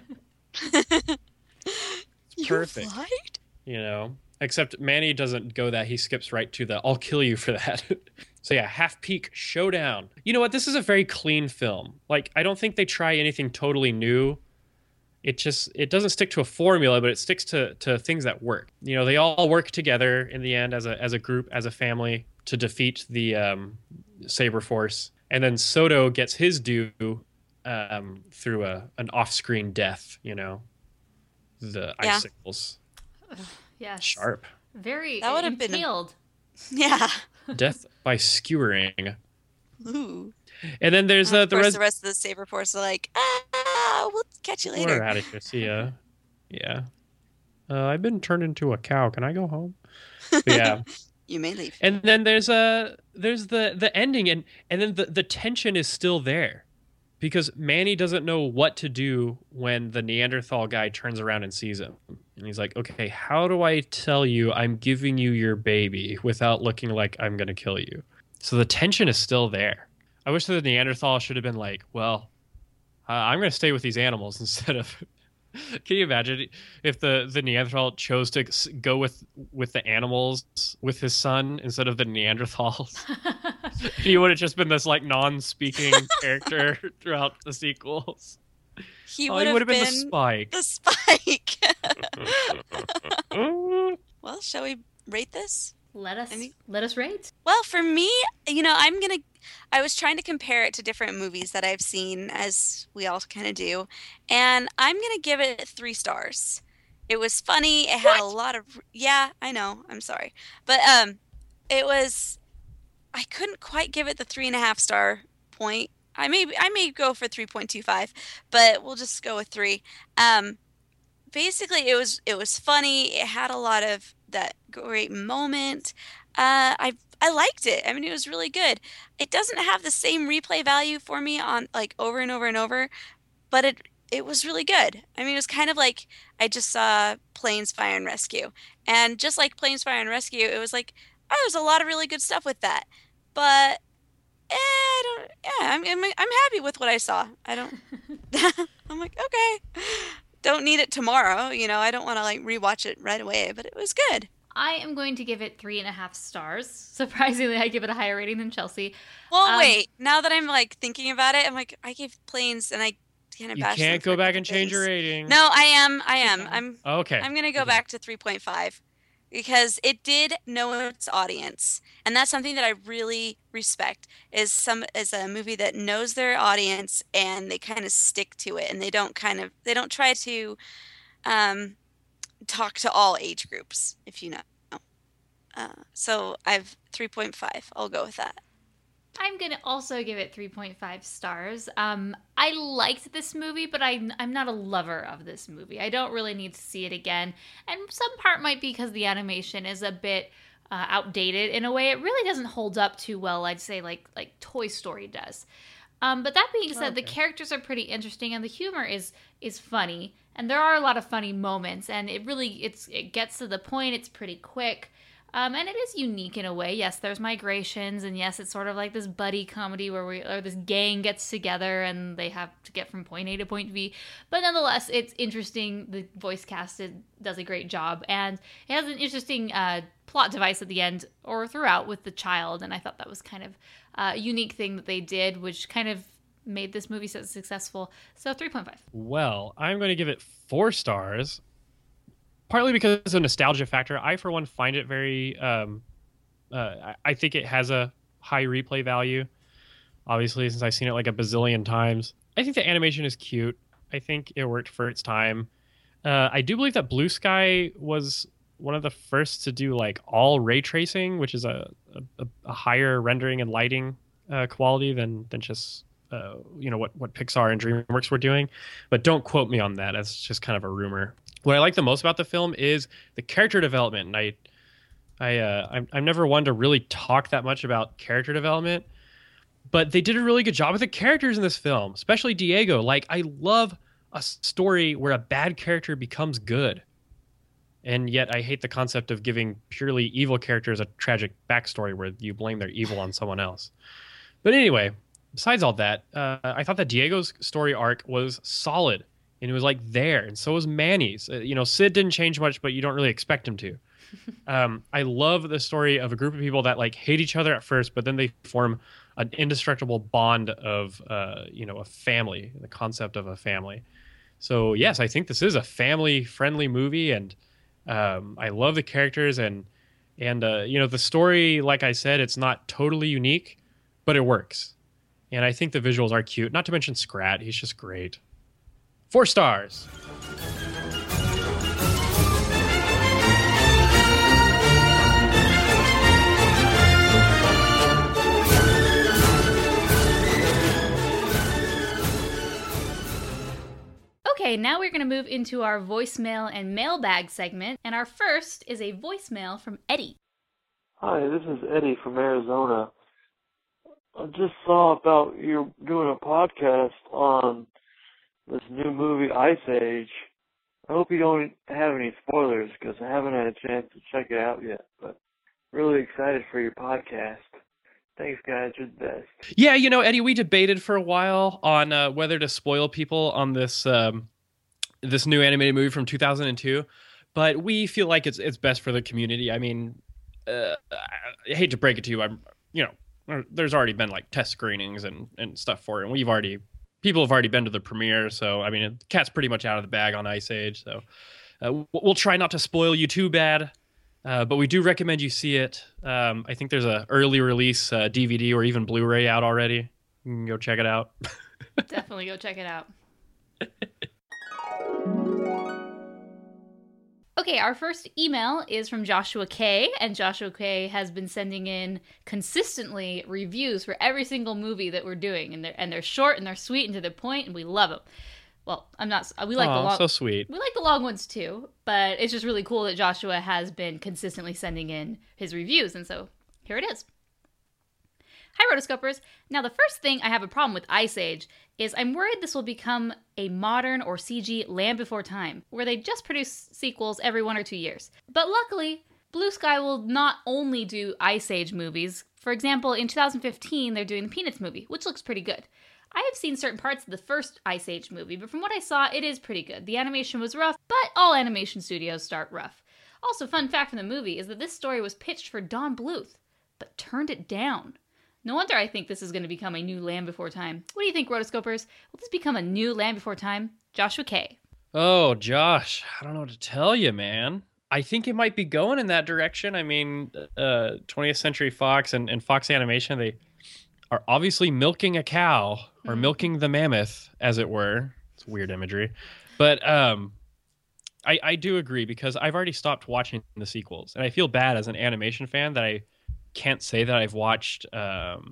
Perfect. You lied? Except Manny doesn't go that. He skips right to the I'll kill you for that. So yeah, Half-Peak Showdown. You know what? This is a very clean film. Like, I don't think they try anything totally new. It doesn't stick to a formula, but it sticks to things that work. They all work together in the end as a group, as a family to defeat the Saber Force. And then Soto gets his due through an off-screen death, the icicles. Yes. Sharp. Very that would have impaled. Yeah. Death by skewering. Ooh. And then there's the rest of the Saber Force are like, we'll catch you later. We're out of here. See ya. Yeah. I've been turned into a cow. Can I go home? But yeah. You may leave. And then there's the ending, and then the tension is still there. Because Manny doesn't know what to do when the Neanderthal guy turns around and sees him. And he's like, okay, how do I tell you I'm giving you your baby without looking like I'm going to kill you? So the tension is still there. I wish that the Neanderthal should have been like, well, I'm going to stay with these animals instead of... Can you imagine if the Neanderthal chose to go with the animals with his son instead of the Neanderthals? He would have just been this like non-speaking character throughout the sequels. He would have been the Spike. The Spike. Well, shall we rate this? Let us rate. Well, for me, I was trying to compare it to different movies that I've seen, as we all kind of do, and I'm going to give it 3 stars. It was funny. It had a lot of... Yeah, I know. I'm sorry. But it was... I couldn't quite give it the 3.5 star point. I may go for 3.25, but we'll just go with 3. Basically, it was funny. It had a lot of that great moment. I liked it. I mean, it was really good. It doesn't have the same replay value for me on like over and over and over, but it was really good. I mean, it was kind of like I just saw Planes, Fire and Rescue, and just like Planes, Fire and Rescue, it was like, oh, there's a lot of really good stuff with that. But I'm happy with what I saw. I don't. I'm like, okay. Don't need it tomorrow. I don't want to like rewatch it right away, but it was good. I am going to give it 3.5 stars. Surprisingly, I give it a higher rating than Chelsea. Well, wait. Now that I'm like thinking about it, I'm like, I gave Planes and I kind of bashed them. You can't go back and change your rating. No, I am. Okay. I'm gonna go back to 3.5 because it did know its audience, and that's something that I really respect. Is a movie that knows their audience and they kind of stick to it, and they don't try to talk to all age groups, if you know. So I've 3.5. I'll go with that. I'm going to also give it 3.5 stars. I liked this movie, but I'm not a lover of this movie. I don't really need to see it again. And some part might be because the animation is a bit outdated in a way. It really doesn't hold up too well, I'd say, like Toy Story does. But that being said, the characters are pretty interesting and the humor is funny. And there are a lot of funny moments, and it gets to the point. It's pretty quick. And it is unique in a way. Yes, there's migrations, and yes, it's sort of like this buddy comedy where this gang gets together and they have to get from point A to point B. But nonetheless, it's interesting. The voice cast does a great job, and it has an interesting plot device at the end or throughout with the child. And I thought that was kind of a unique thing that they did, which kind of made this movie so successful. So 3.5. Well, I'm going to give it 4 stars. Partly because of the nostalgia factor. I, for one, find it very... I think it has a high replay value. Obviously, since I've seen it like a bazillion times. I think the animation is cute. I think it worked for its time. I do believe that Blue Sky was one of the first to do like all ray tracing, which is a higher rendering and lighting quality than just what Pixar and DreamWorks were doing. But don't quote me on that. That's just kind of a rumor. What I like the most about the film is the character development. And I'm never one to really talk that much about character development, but they did a really good job with the characters in this film, especially Diego. Like, I love a story where a bad character becomes good. And yet I hate the concept of giving purely evil characters a tragic backstory where you blame their evil on someone else. But anyway, besides all that, I thought that Diego's story arc was solid. And it was like there, and so was Manny's. Sid didn't change much, but you don't really expect him to. I love the story of a group of people that like hate each other at first, but then they form an indestructible bond of, a family, the concept of a family. So yes, I think this is a family-friendly movie, and I love the characters and the story. Like I said, it's not totally unique, but it works. And I think the visuals are cute. Not to mention Scrat; he's just great. 4 stars. Okay, now we're going to move into our voicemail and mailbag segment. And our first is a voicemail from Eddie. Hi, this is Eddie from Arizona. I just saw about you doing a podcast on this new movie, Ice Age. I hope you don't have any spoilers because I haven't had a chance to check it out yet, but really excited for your podcast. Thanks, guys. You're the best. Yeah, Eddie, we debated for a while on whether to spoil people on this this new animated movie from 2002, but we feel like it's best for the community. I mean, I hate to break it to you, there's already been like test screenings and stuff for it, and people have already been to the premiere, so I mean, the cat's pretty much out of the bag on Ice Age. So we'll try not to spoil you too bad, but we do recommend you see it. I think there's a early release DVD or even Blu-ray out already. You can go check it out. Definitely go check it out. Okay, our first email is from Joshua K, and Joshua K has been sending in consistently reviews for every single movie that we're doing, and they're short and they're sweet and to the point, and we love them. Well, we like the long. So sweet. We like the long ones too, but it's just really cool that Joshua has been consistently sending in his reviews, and so here it is. Hi, Rotoscopers. Now, the first thing I have a problem with Ice Age is I'm worried this will become a modern or CG Land Before Time, where they just produce sequels every 1 or 2 years. But luckily, Blue Sky will not only do Ice Age movies. For example, in 2015, they're doing the Peanuts movie, which looks pretty good. I have seen certain parts of the first Ice Age movie, but from what I saw, it is pretty good. The animation was rough, but all animation studios start rough. Also, fun fact from the movie is that this story was pitched for Don Bluth, but turned it down. No wonder I think this is going to become a new Land Before Time. What do you think, Rotoscopers? Will this become a new Land Before Time? Joshua K. Oh, Josh, I don't know what to tell you, man. I think it might be going in that direction. I mean, 20th Century Fox and Fox Animation, they are obviously milking a cow, or milking the mammoth, as it were. It's weird imagery. But I do agree, because I've already stopped watching the sequels. And I feel bad as an animation fan that I can't say that I've watched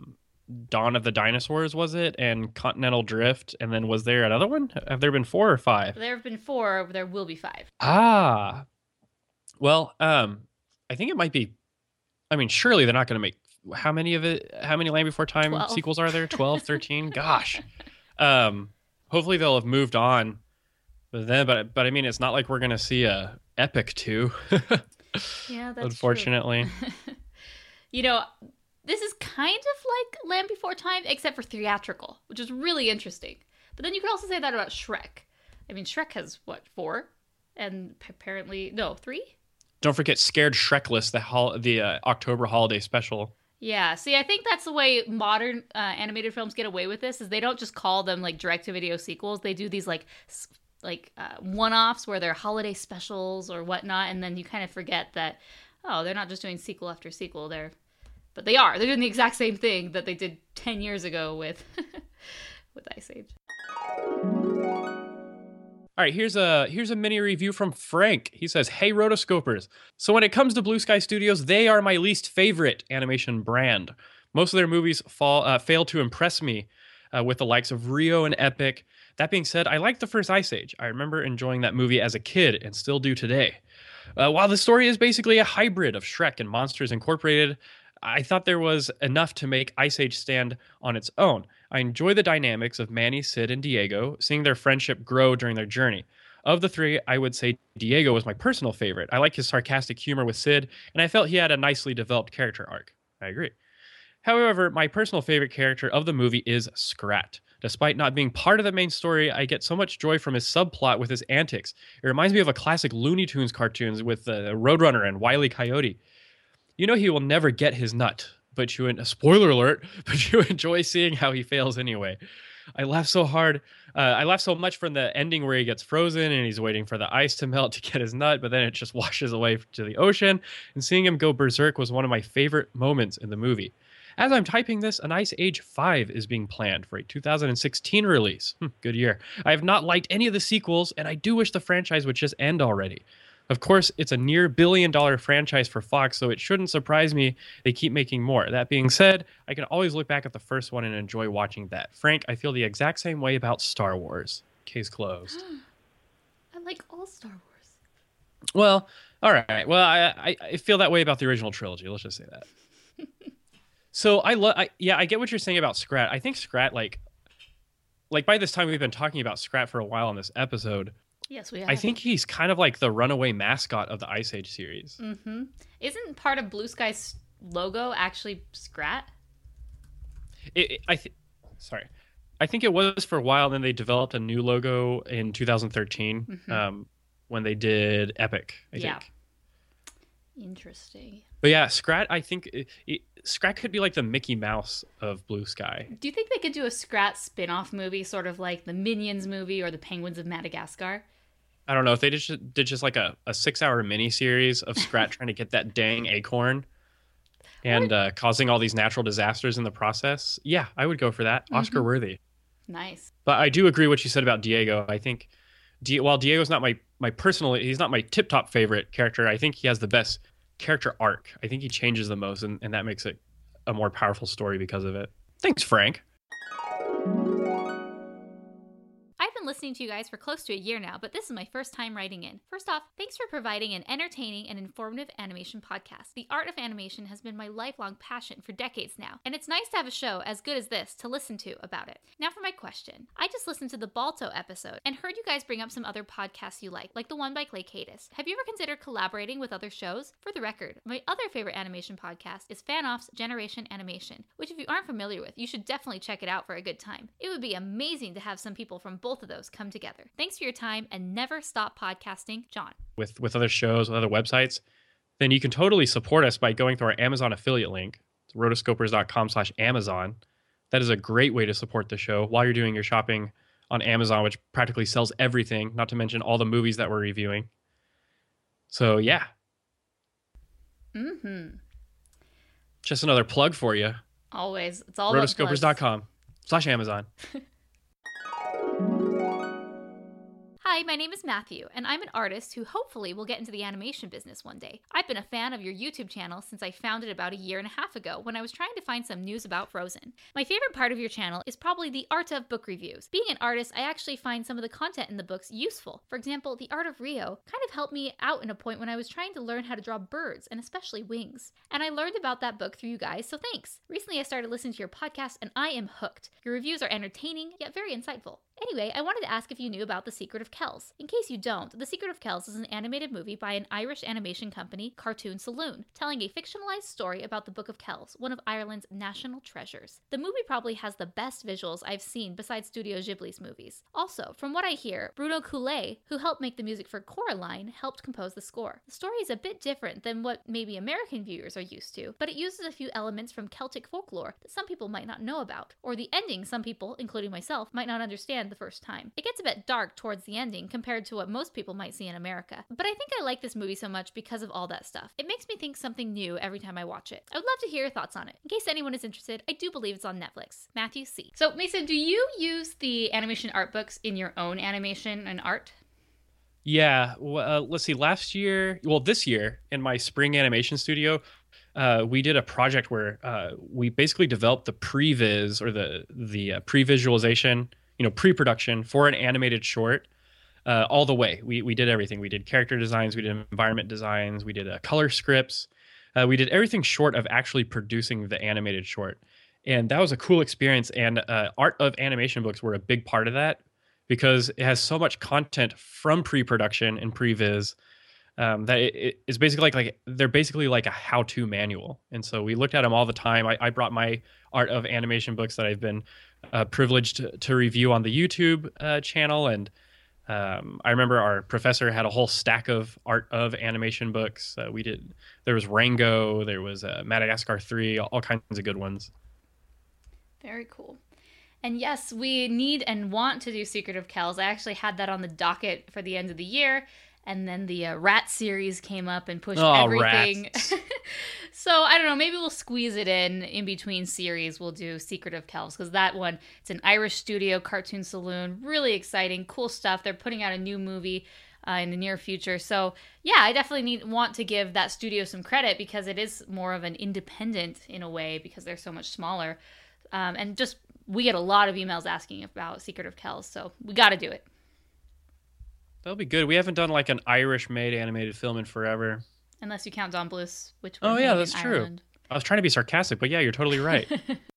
Dawn of the Dinosaurs, was it? And Continental Drift. And then was there another one? Have there been 4 or 5? There have been 4. There will be 5. Ah. Well, I think it might be. I mean, surely they're not going to make. How many Land Before Time 12. sequels are there? 12, 13? Gosh. Hopefully they'll have moved on. But I mean, it's not like we're going to see a Epic 2. Yeah, that's unfortunately. You know, this is kind of like Land Before Time, except for theatrical, which is really interesting. But then you could also say that about Shrek. I mean, Shrek has, 4? And apparently, no, 3? Don't forget Scared Shrekless, the October holiday special. Yeah, see, I think that's the way modern animated films get away with this, is they don't just call them, like, direct-to-video sequels. They do these, like one-offs where they're holiday specials or whatnot, and then you kind of forget that, oh, they're not just doing sequel after sequel. But they are. They're doing the exact same thing that they did 10 years ago with Ice Age. All right, here's a mini review from Frank. He says, "Hey, Rotoscopers. So when it comes to Blue Sky Studios, they are my least favorite animation brand. Most of their movies fail to impress me with the likes of Rio and Epic. That being said, I liked the first Ice Age. I remember enjoying that movie as a kid and still do today. While the story is basically a hybrid of Shrek and Monsters Incorporated, I thought there was enough to make Ice Age stand on its own. I enjoy the dynamics of Manny, Sid, and Diego, seeing their friendship grow during their journey. Of the 3, I would say Diego was my personal favorite. I like his sarcastic humor with Sid, and I felt he had a nicely developed character arc. I agree. However, my personal favorite character of the movie is Scrat. Despite not being part of the main story, I get so much joy from his subplot with his antics. It reminds me of a classic Looney Tunes cartoons with Roadrunner and Wile E. Coyote. You know he will never get his nut, spoiler alert, but you enjoy seeing how he fails anyway. I laugh so hard. I laugh so much from the ending where he gets frozen and he's waiting for the ice to melt to get his nut, but then it just washes away to the ocean. And seeing him go berserk was one of my favorite moments in the movie. As I'm typing this, an Ice Age 5 is being planned for a 2016 release. Good year. I have not liked any of the sequels, and I do wish the franchise would just end already. Of course, it's a near billion-dollar franchise for Fox, so it shouldn't surprise me they keep making more. That being said, I can always look back at the first one and enjoy watching that. Frank, I feel the exact same way about Star Wars. Case closed. I like all Star Wars. Well, all right. Well, I feel that way about the original trilogy. Let's just say that. So I get what you're saying about Scrat. I think Scrat, like by this time we've been talking about Scrat for a while on this episode. Yes, we have. I think he's kind of like the runaway mascot of the Ice Age series. Mm-hmm. Isn't part of Blue Sky's logo actually Scrat? I think it was for a while. Then they developed a new logo in 2013 when they did Epic. I think. Interesting. But yeah, Scrat. I think Scrat could be like the Mickey Mouse of Blue Sky. Do you think they could do a Scrat spin-off movie, sort of like the Minions movie or the Penguins of Madagascar? I don't know if they did just like a 6-hour mini series of Scrat trying to get that dang acorn and causing all these natural disasters in the process. Yeah, I would go for that. Oscar worthy. Nice. But I do agree what you said about Diego. I think while Diego's not my personal, he's not my tip-top favorite character. I think he has the best character arc. I think he changes the most, and that makes it a more powerful story because of it. Thanks, Frank. I've been listening to you guys for close to a year now, but this is my first time writing in. First off, thanks for providing an entertaining and informative animation podcast. The art of animation has been my lifelong passion for decades now, and it's nice to have a show as good as this to listen to about it. Now for my question. I just listened to the Balto episode and heard you guys bring up some other podcasts you like the one by Clay Cadis. Have you ever considered collaborating with other shows? For the record, my other favorite animation podcast is Fanoff's Generation Animation, which if you aren't familiar with, you should definitely check it out for a good time. It would be amazing to have some people from both of those come together. Thanks for your time and never stop podcasting, John. With other shows, with other websites, then you can totally support us by going through our Amazon affiliate link. It's rotoscopers.com/Amazon. That is a great way to support the show while you're doing your shopping on Amazon, which practically sells everything, not to mention all the movies that we're reviewing. So, yeah. Just another plug for you. Always. It's all rotoscopers.com/Amazon. Hi, Hi, my name is Matthew, and I'm an artist who hopefully will get into the animation business one day. I've been a fan of your YouTube channel since I found it about a year and a half ago when I was trying to find some news about Frozen. My favorite part of your channel is probably the art of book reviews. Being an artist, I actually find some of the content in the books useful. For example, The Art of Rio kind of helped me out in a point when I was trying to learn how to draw birds, and especially wings. And I learned about that book through you guys, so thanks. Recently, I started listening to your podcast, and I am hooked. Your reviews are entertaining, yet very insightful. Anyway, I wanted to ask if you knew about The Secret of Kells. In case you don't, The Secret of Kells is an animated movie by an Irish animation company, Cartoon Saloon, telling a fictionalized story about the Book of Kells, one of Ireland's national treasures. The movie probably has the best visuals I've seen besides Studio Ghibli's movies. Also, from what I hear, Bruno Coulet, who helped make the music for Coraline, helped compose the score. The story is a bit different than what maybe American viewers are used to, but it uses a few elements from Celtic folklore that some people might not know about, or the ending some people, including myself, might not understand the first time. It gets a bit dark towards the ending compared to what most people might see in America, but I think I like this movie so much because of all that stuff. It makes me think something new every time I watch it. I would love to hear your thoughts on it. In case anyone is interested, I do believe it's on Netflix. Matthew C. So Mason, do you use the animation art books in your own animation and art? Yeah, let's see. This year in my spring animation studio, we did a project where we basically developed the previs or the pre-visualization, pre-production for an animated short all the way. We did everything. We did character designs, we did environment designs, we did color scripts. We did everything short of actually producing the animated short. And that was a cool experience. And art of animation books were a big part of that because it has so much content from pre-production and previs that it is basically they're basically like a how-to manual. And so we looked at them all the time. I brought my art of animation books that I've been privileged to review on the YouTube channel. And I remember our professor had a whole stack of art of animation books. There was Rango, there was Madagascar 3, all kinds of good ones. Very cool. And yes, we need and want to do Secret of Kells. I actually had that on the docket for the end of the year. And then the Rat series came up and pushed everything. So I don't know, maybe we'll squeeze it in between series. We'll do Secret of Kells because that one, it's an Irish studio, Cartoon Saloon. Really exciting, cool stuff. They're putting out a new movie in the near future. So yeah, I definitely want to give that studio some credit because it is more of an independent in a way because they're so much smaller. And just we get a lot of emails asking about Secret of Kells, so we got to do it. That'll be good. We haven't done like an Irish-made animated film in forever. Unless you count Don Bluth, which oh yeah, that's true. Ireland. I was trying to be sarcastic, but yeah, you're totally right.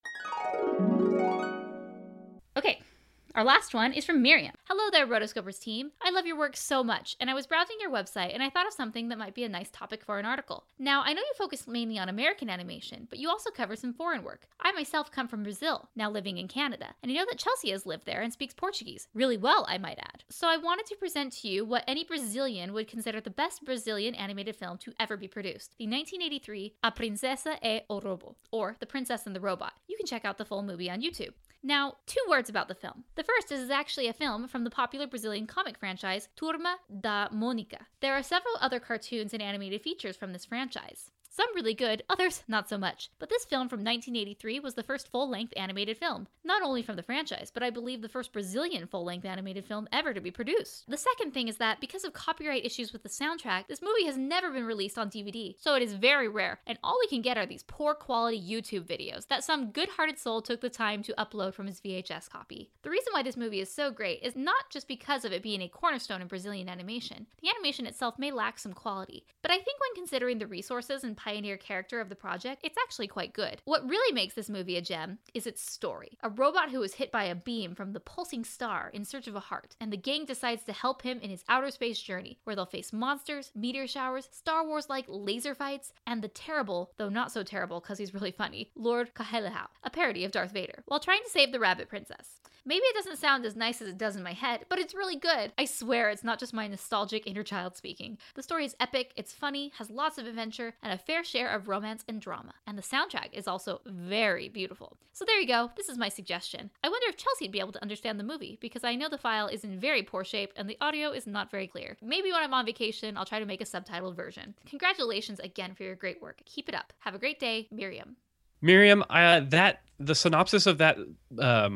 Okay. Our last one is from Miriam. Hello there, Rotoscopers team. I love your work so much, and I was browsing your website and I thought of something that might be a nice topic for an article. Now, I know you focus mainly on American animation, but you also cover some foreign work. I myself come from Brazil, now living in Canada, and I know that Chelsea has lived there and speaks Portuguese. Really well, I might add. So I wanted to present to you what any Brazilian would consider the best Brazilian animated film to ever be produced. The 1983 A Princesa e o Robô, or The Princess and the Robot. You can check out the full movie on YouTube. Now, 2 words about the film. The first is actually a film from the popular Brazilian comic franchise Turma da Mônica. There are several other cartoons and animated features from this franchise. Some really good, others not so much. But this film from 1983 was the first full-length animated film. Not only from the franchise, but I believe the first Brazilian full-length animated film ever to be produced. The second thing is that because of copyright issues with the soundtrack, this movie has never been released on DVD, so it is very rare, and all we can get are these poor quality YouTube videos that some good-hearted soul took the time to upload from his VHS copy. The reason why this movie is so great is not just because of it being a cornerstone in Brazilian animation. The animation itself may lack some quality, but I think when considering the resources and pioneer character of the project, it's actually quite good. What really makes this movie a gem is its story. A robot who is hit by a beam from the pulsing star in search of a heart, and the gang decides to help him in his outer space journey, where they'll face monsters, meteor showers, Star Wars-like laser fights, and the terrible, though not so terrible because he's really funny, Lord Kahelehau, a parody of Darth Vader, while trying to save the rabbit princess. Maybe it doesn't sound as nice as it does in my head, but it's really good. I swear it's not just my nostalgic inner child speaking. The story is epic, it's funny, has lots of adventure, and a fair share of romance and drama. And the soundtrack is also very beautiful. So there you go, this is my suggestion. I wonder if Chelsea would be able to understand the movie, because I know the file is in very poor shape and the audio is not very clear. Maybe when I'm on vacation, I'll try to make a subtitled version. Congratulations again for your great work. Keep it up. Have a great day, Miriam. Miriam, the synopsis of that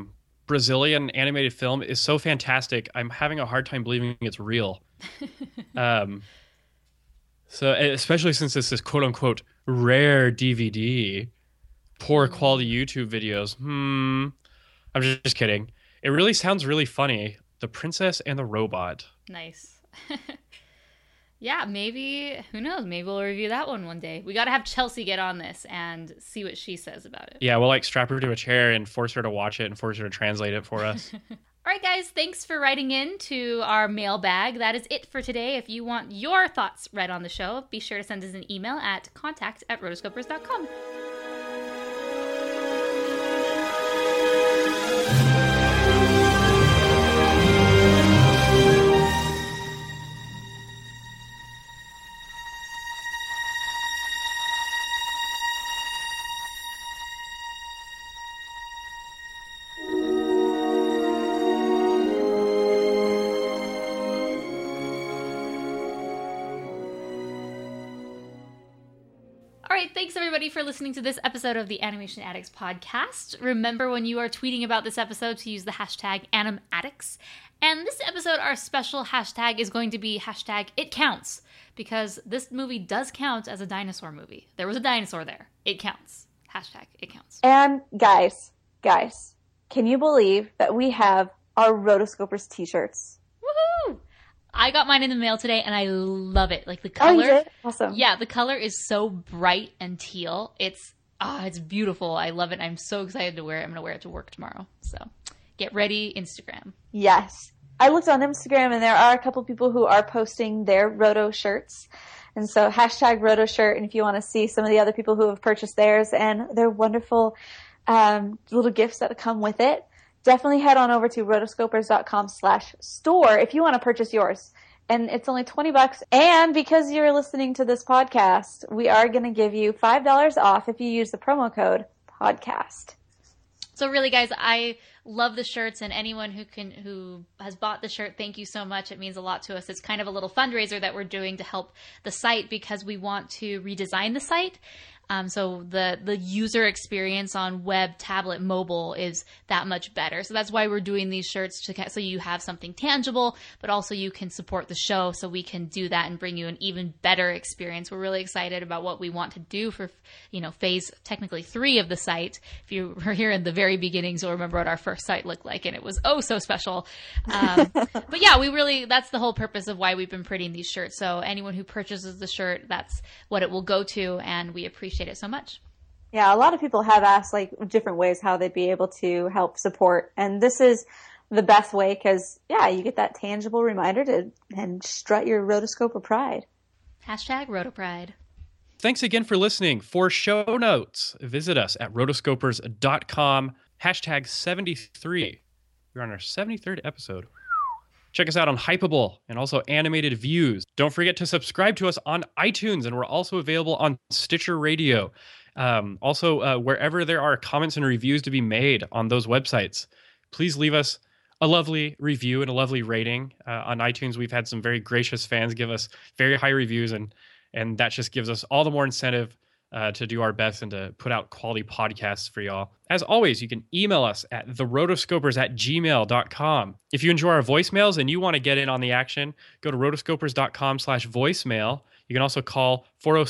Brazilian animated film is so fantastic. I'm having a hard time believing it's real. So especially since it's this quote unquote rare DVD, poor quality YouTube videos. I'm just kidding. It really sounds really funny. The Princess and the Robot. Nice. Yeah, maybe, who knows? Maybe we'll review that one day. We got to have Chelsea get on this and see what she says about it. Yeah, we'll like strap her to a chair and force her to watch it and force her to translate it for us. All right, guys, thanks for writing in to our mailbag. That is it for today. If you want your thoughts read on the show, be sure to send us an email at contact@rotoscopers.com. Thanks everybody for listening to this episode of the Animation Addicts podcast. Remember when you are tweeting about this episode to use the hashtag #AnimAddicts. And this episode, our special hashtag is going to be hashtag #ItCounts, because this movie does count as a dinosaur movie. There was a dinosaur there. It counts. Hashtag #ItCounts. And guys, can you believe that we have our Rotoscopers t-shirts? Woohoo! I got mine in the mail today, and I love it. Like the color. Oh, you did? Awesome. Yeah, the color is so bright and teal. It's beautiful. I love it. I'm so excited to wear it. I'm going to wear it to work tomorrow. So get ready, Instagram. Yes. I looked on Instagram, and there are a couple people who are posting their Roto shirts. And so hashtag Roto shirt. And if you want to see some of the other people who have purchased theirs and their wonderful little gifts that come with it, definitely head on over to rotoscopers.com/store if you want to purchase yours. And it's only $20. And because you're listening to this podcast, we are going to give you $5 off if you use the promo code podcast. So really, guys, I love the shirts, and anyone who has bought the shirt, thank you so much. It means a lot to us. It's kind of a little fundraiser that we're doing to help the site because we want to redesign the site. So the user experience on web, tablet, mobile is that much better. So that's why we're doing these shirts so you have something tangible, but also you can support the show so we can do that and bring you an even better experience. We're really excited about what we want to do for, phase technically 3 of the site. If you were here in the very beginnings, you'll remember what our first site looked like, and it was so special. But yeah, that's the whole purpose of why we've been printing these shirts. So anyone who purchases the shirt, that's what it will go to, and we appreciate it so much. Yeah, a lot of people have asked different ways how they'd be able to help support, and this is the best way because you get that tangible reminder and strut your rotoscoper pride. Hashtag RotoPride. Thanks again for listening. For show notes, visit us at rotoscopers.com. Hashtag 73. We're on our 73rd episode. Check us out on Hypable and also Animated Views. Don't forget to subscribe to us on iTunes, and we're also available on Stitcher Radio. Also, wherever there are comments and reviews to be made on those websites, please leave us a lovely review and a lovely rating. On iTunes, we've had some very gracious fans give us very high reviews, and that just gives us all the more incentive to do our best and to put out quality podcasts for y'all. As always, you can email us at therotoscopers@gmail.com. If you enjoy our voicemails and you want to get in on the action, go to rotoscopers.com/voicemail. You can also call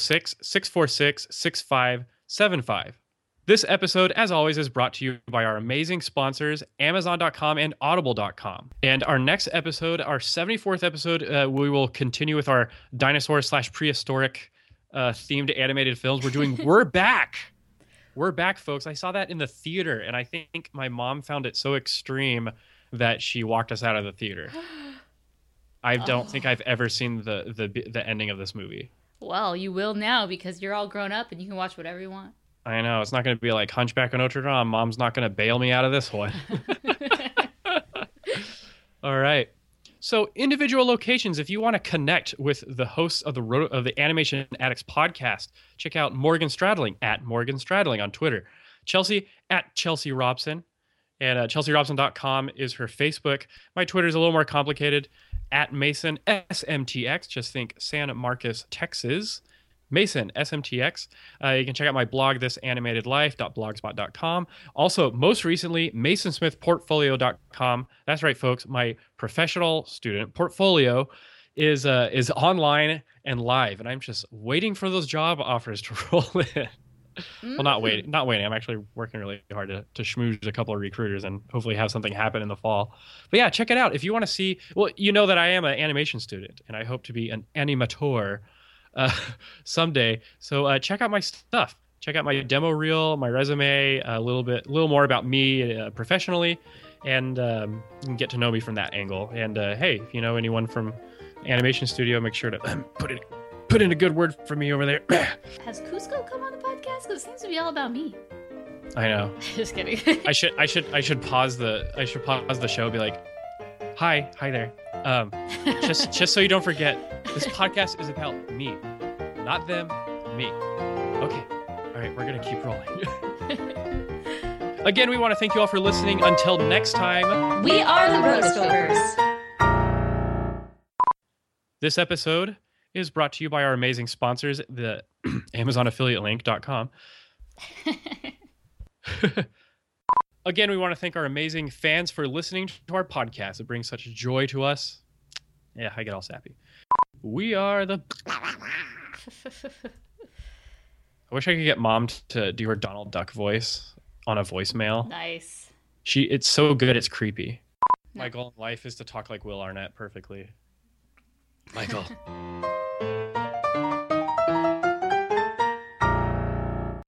406-646-6575. This episode, as always, is brought to you by our amazing sponsors, Amazon.com and Audible.com. And our next episode, our 74th episode, we will continue with our dinosaur/prehistoric themed animated films. We're doing We're Back. We're Back, folks. I saw that in the theater, and I think my mom found it so extreme that she walked us out of the theater. I don't think I've ever seen the ending of this movie. Well, you will now because you're all grown up and you can watch whatever you want. I know. It's not going to be like Hunchback of Notre Dame. Mom's not going to bail me out of this one. All right. So individual locations, if you want to connect with the hosts of the Animation Addicts podcast, check out Morgan Stradling at Morgan Stradling on Twitter. Chelsea at Chelsea Robson. And chelsearobson.com is her Facebook. My Twitter is a little more complicated. At Mason SMTX. Just think San Marcos, Texas. Mason, SMTX. You can check out my blog, thisanimatedlife.blogspot.com. Also, most recently, masonsmithportfolio.com. That's right, folks. My professional student portfolio is online and live, and I'm just waiting for those job offers to roll in. Well, not waiting. I'm actually working really hard to schmooze a couple of recruiters and hopefully have something happen in the fall. But yeah, check it out. If you want to see, well, you know that I am an animation student and I hope to be an animator someday. So check out my stuff. Check out my demo reel, my resume, a little more about me professionally, and you can get to know me from that angle. And hey, if you know anyone from animation studio, make sure to put in a good word for me over there. Has Cusco come on the podcast? Because it seems to be all about me. I know. Just kidding. I should pause the show and be like, hi there. Just so you don't forget, this podcast is about me, not them, me. Okay. All right, we're gonna keep rolling. Again, we want to thank you all for listening. Until next time, we are the Rotoscopers. This episode is brought to you by our amazing sponsors, the AmazonAffiliateLink.com. Again, we want to thank our amazing fans for listening to our podcast. It brings such joy to us. Yeah, I get all sappy. We are the... I wish I could get Mom to do her Donald Duck voice on a voicemail. Nice. It's so good, it's creepy. No. My goal in life is to talk like Will Arnett perfectly. Michael.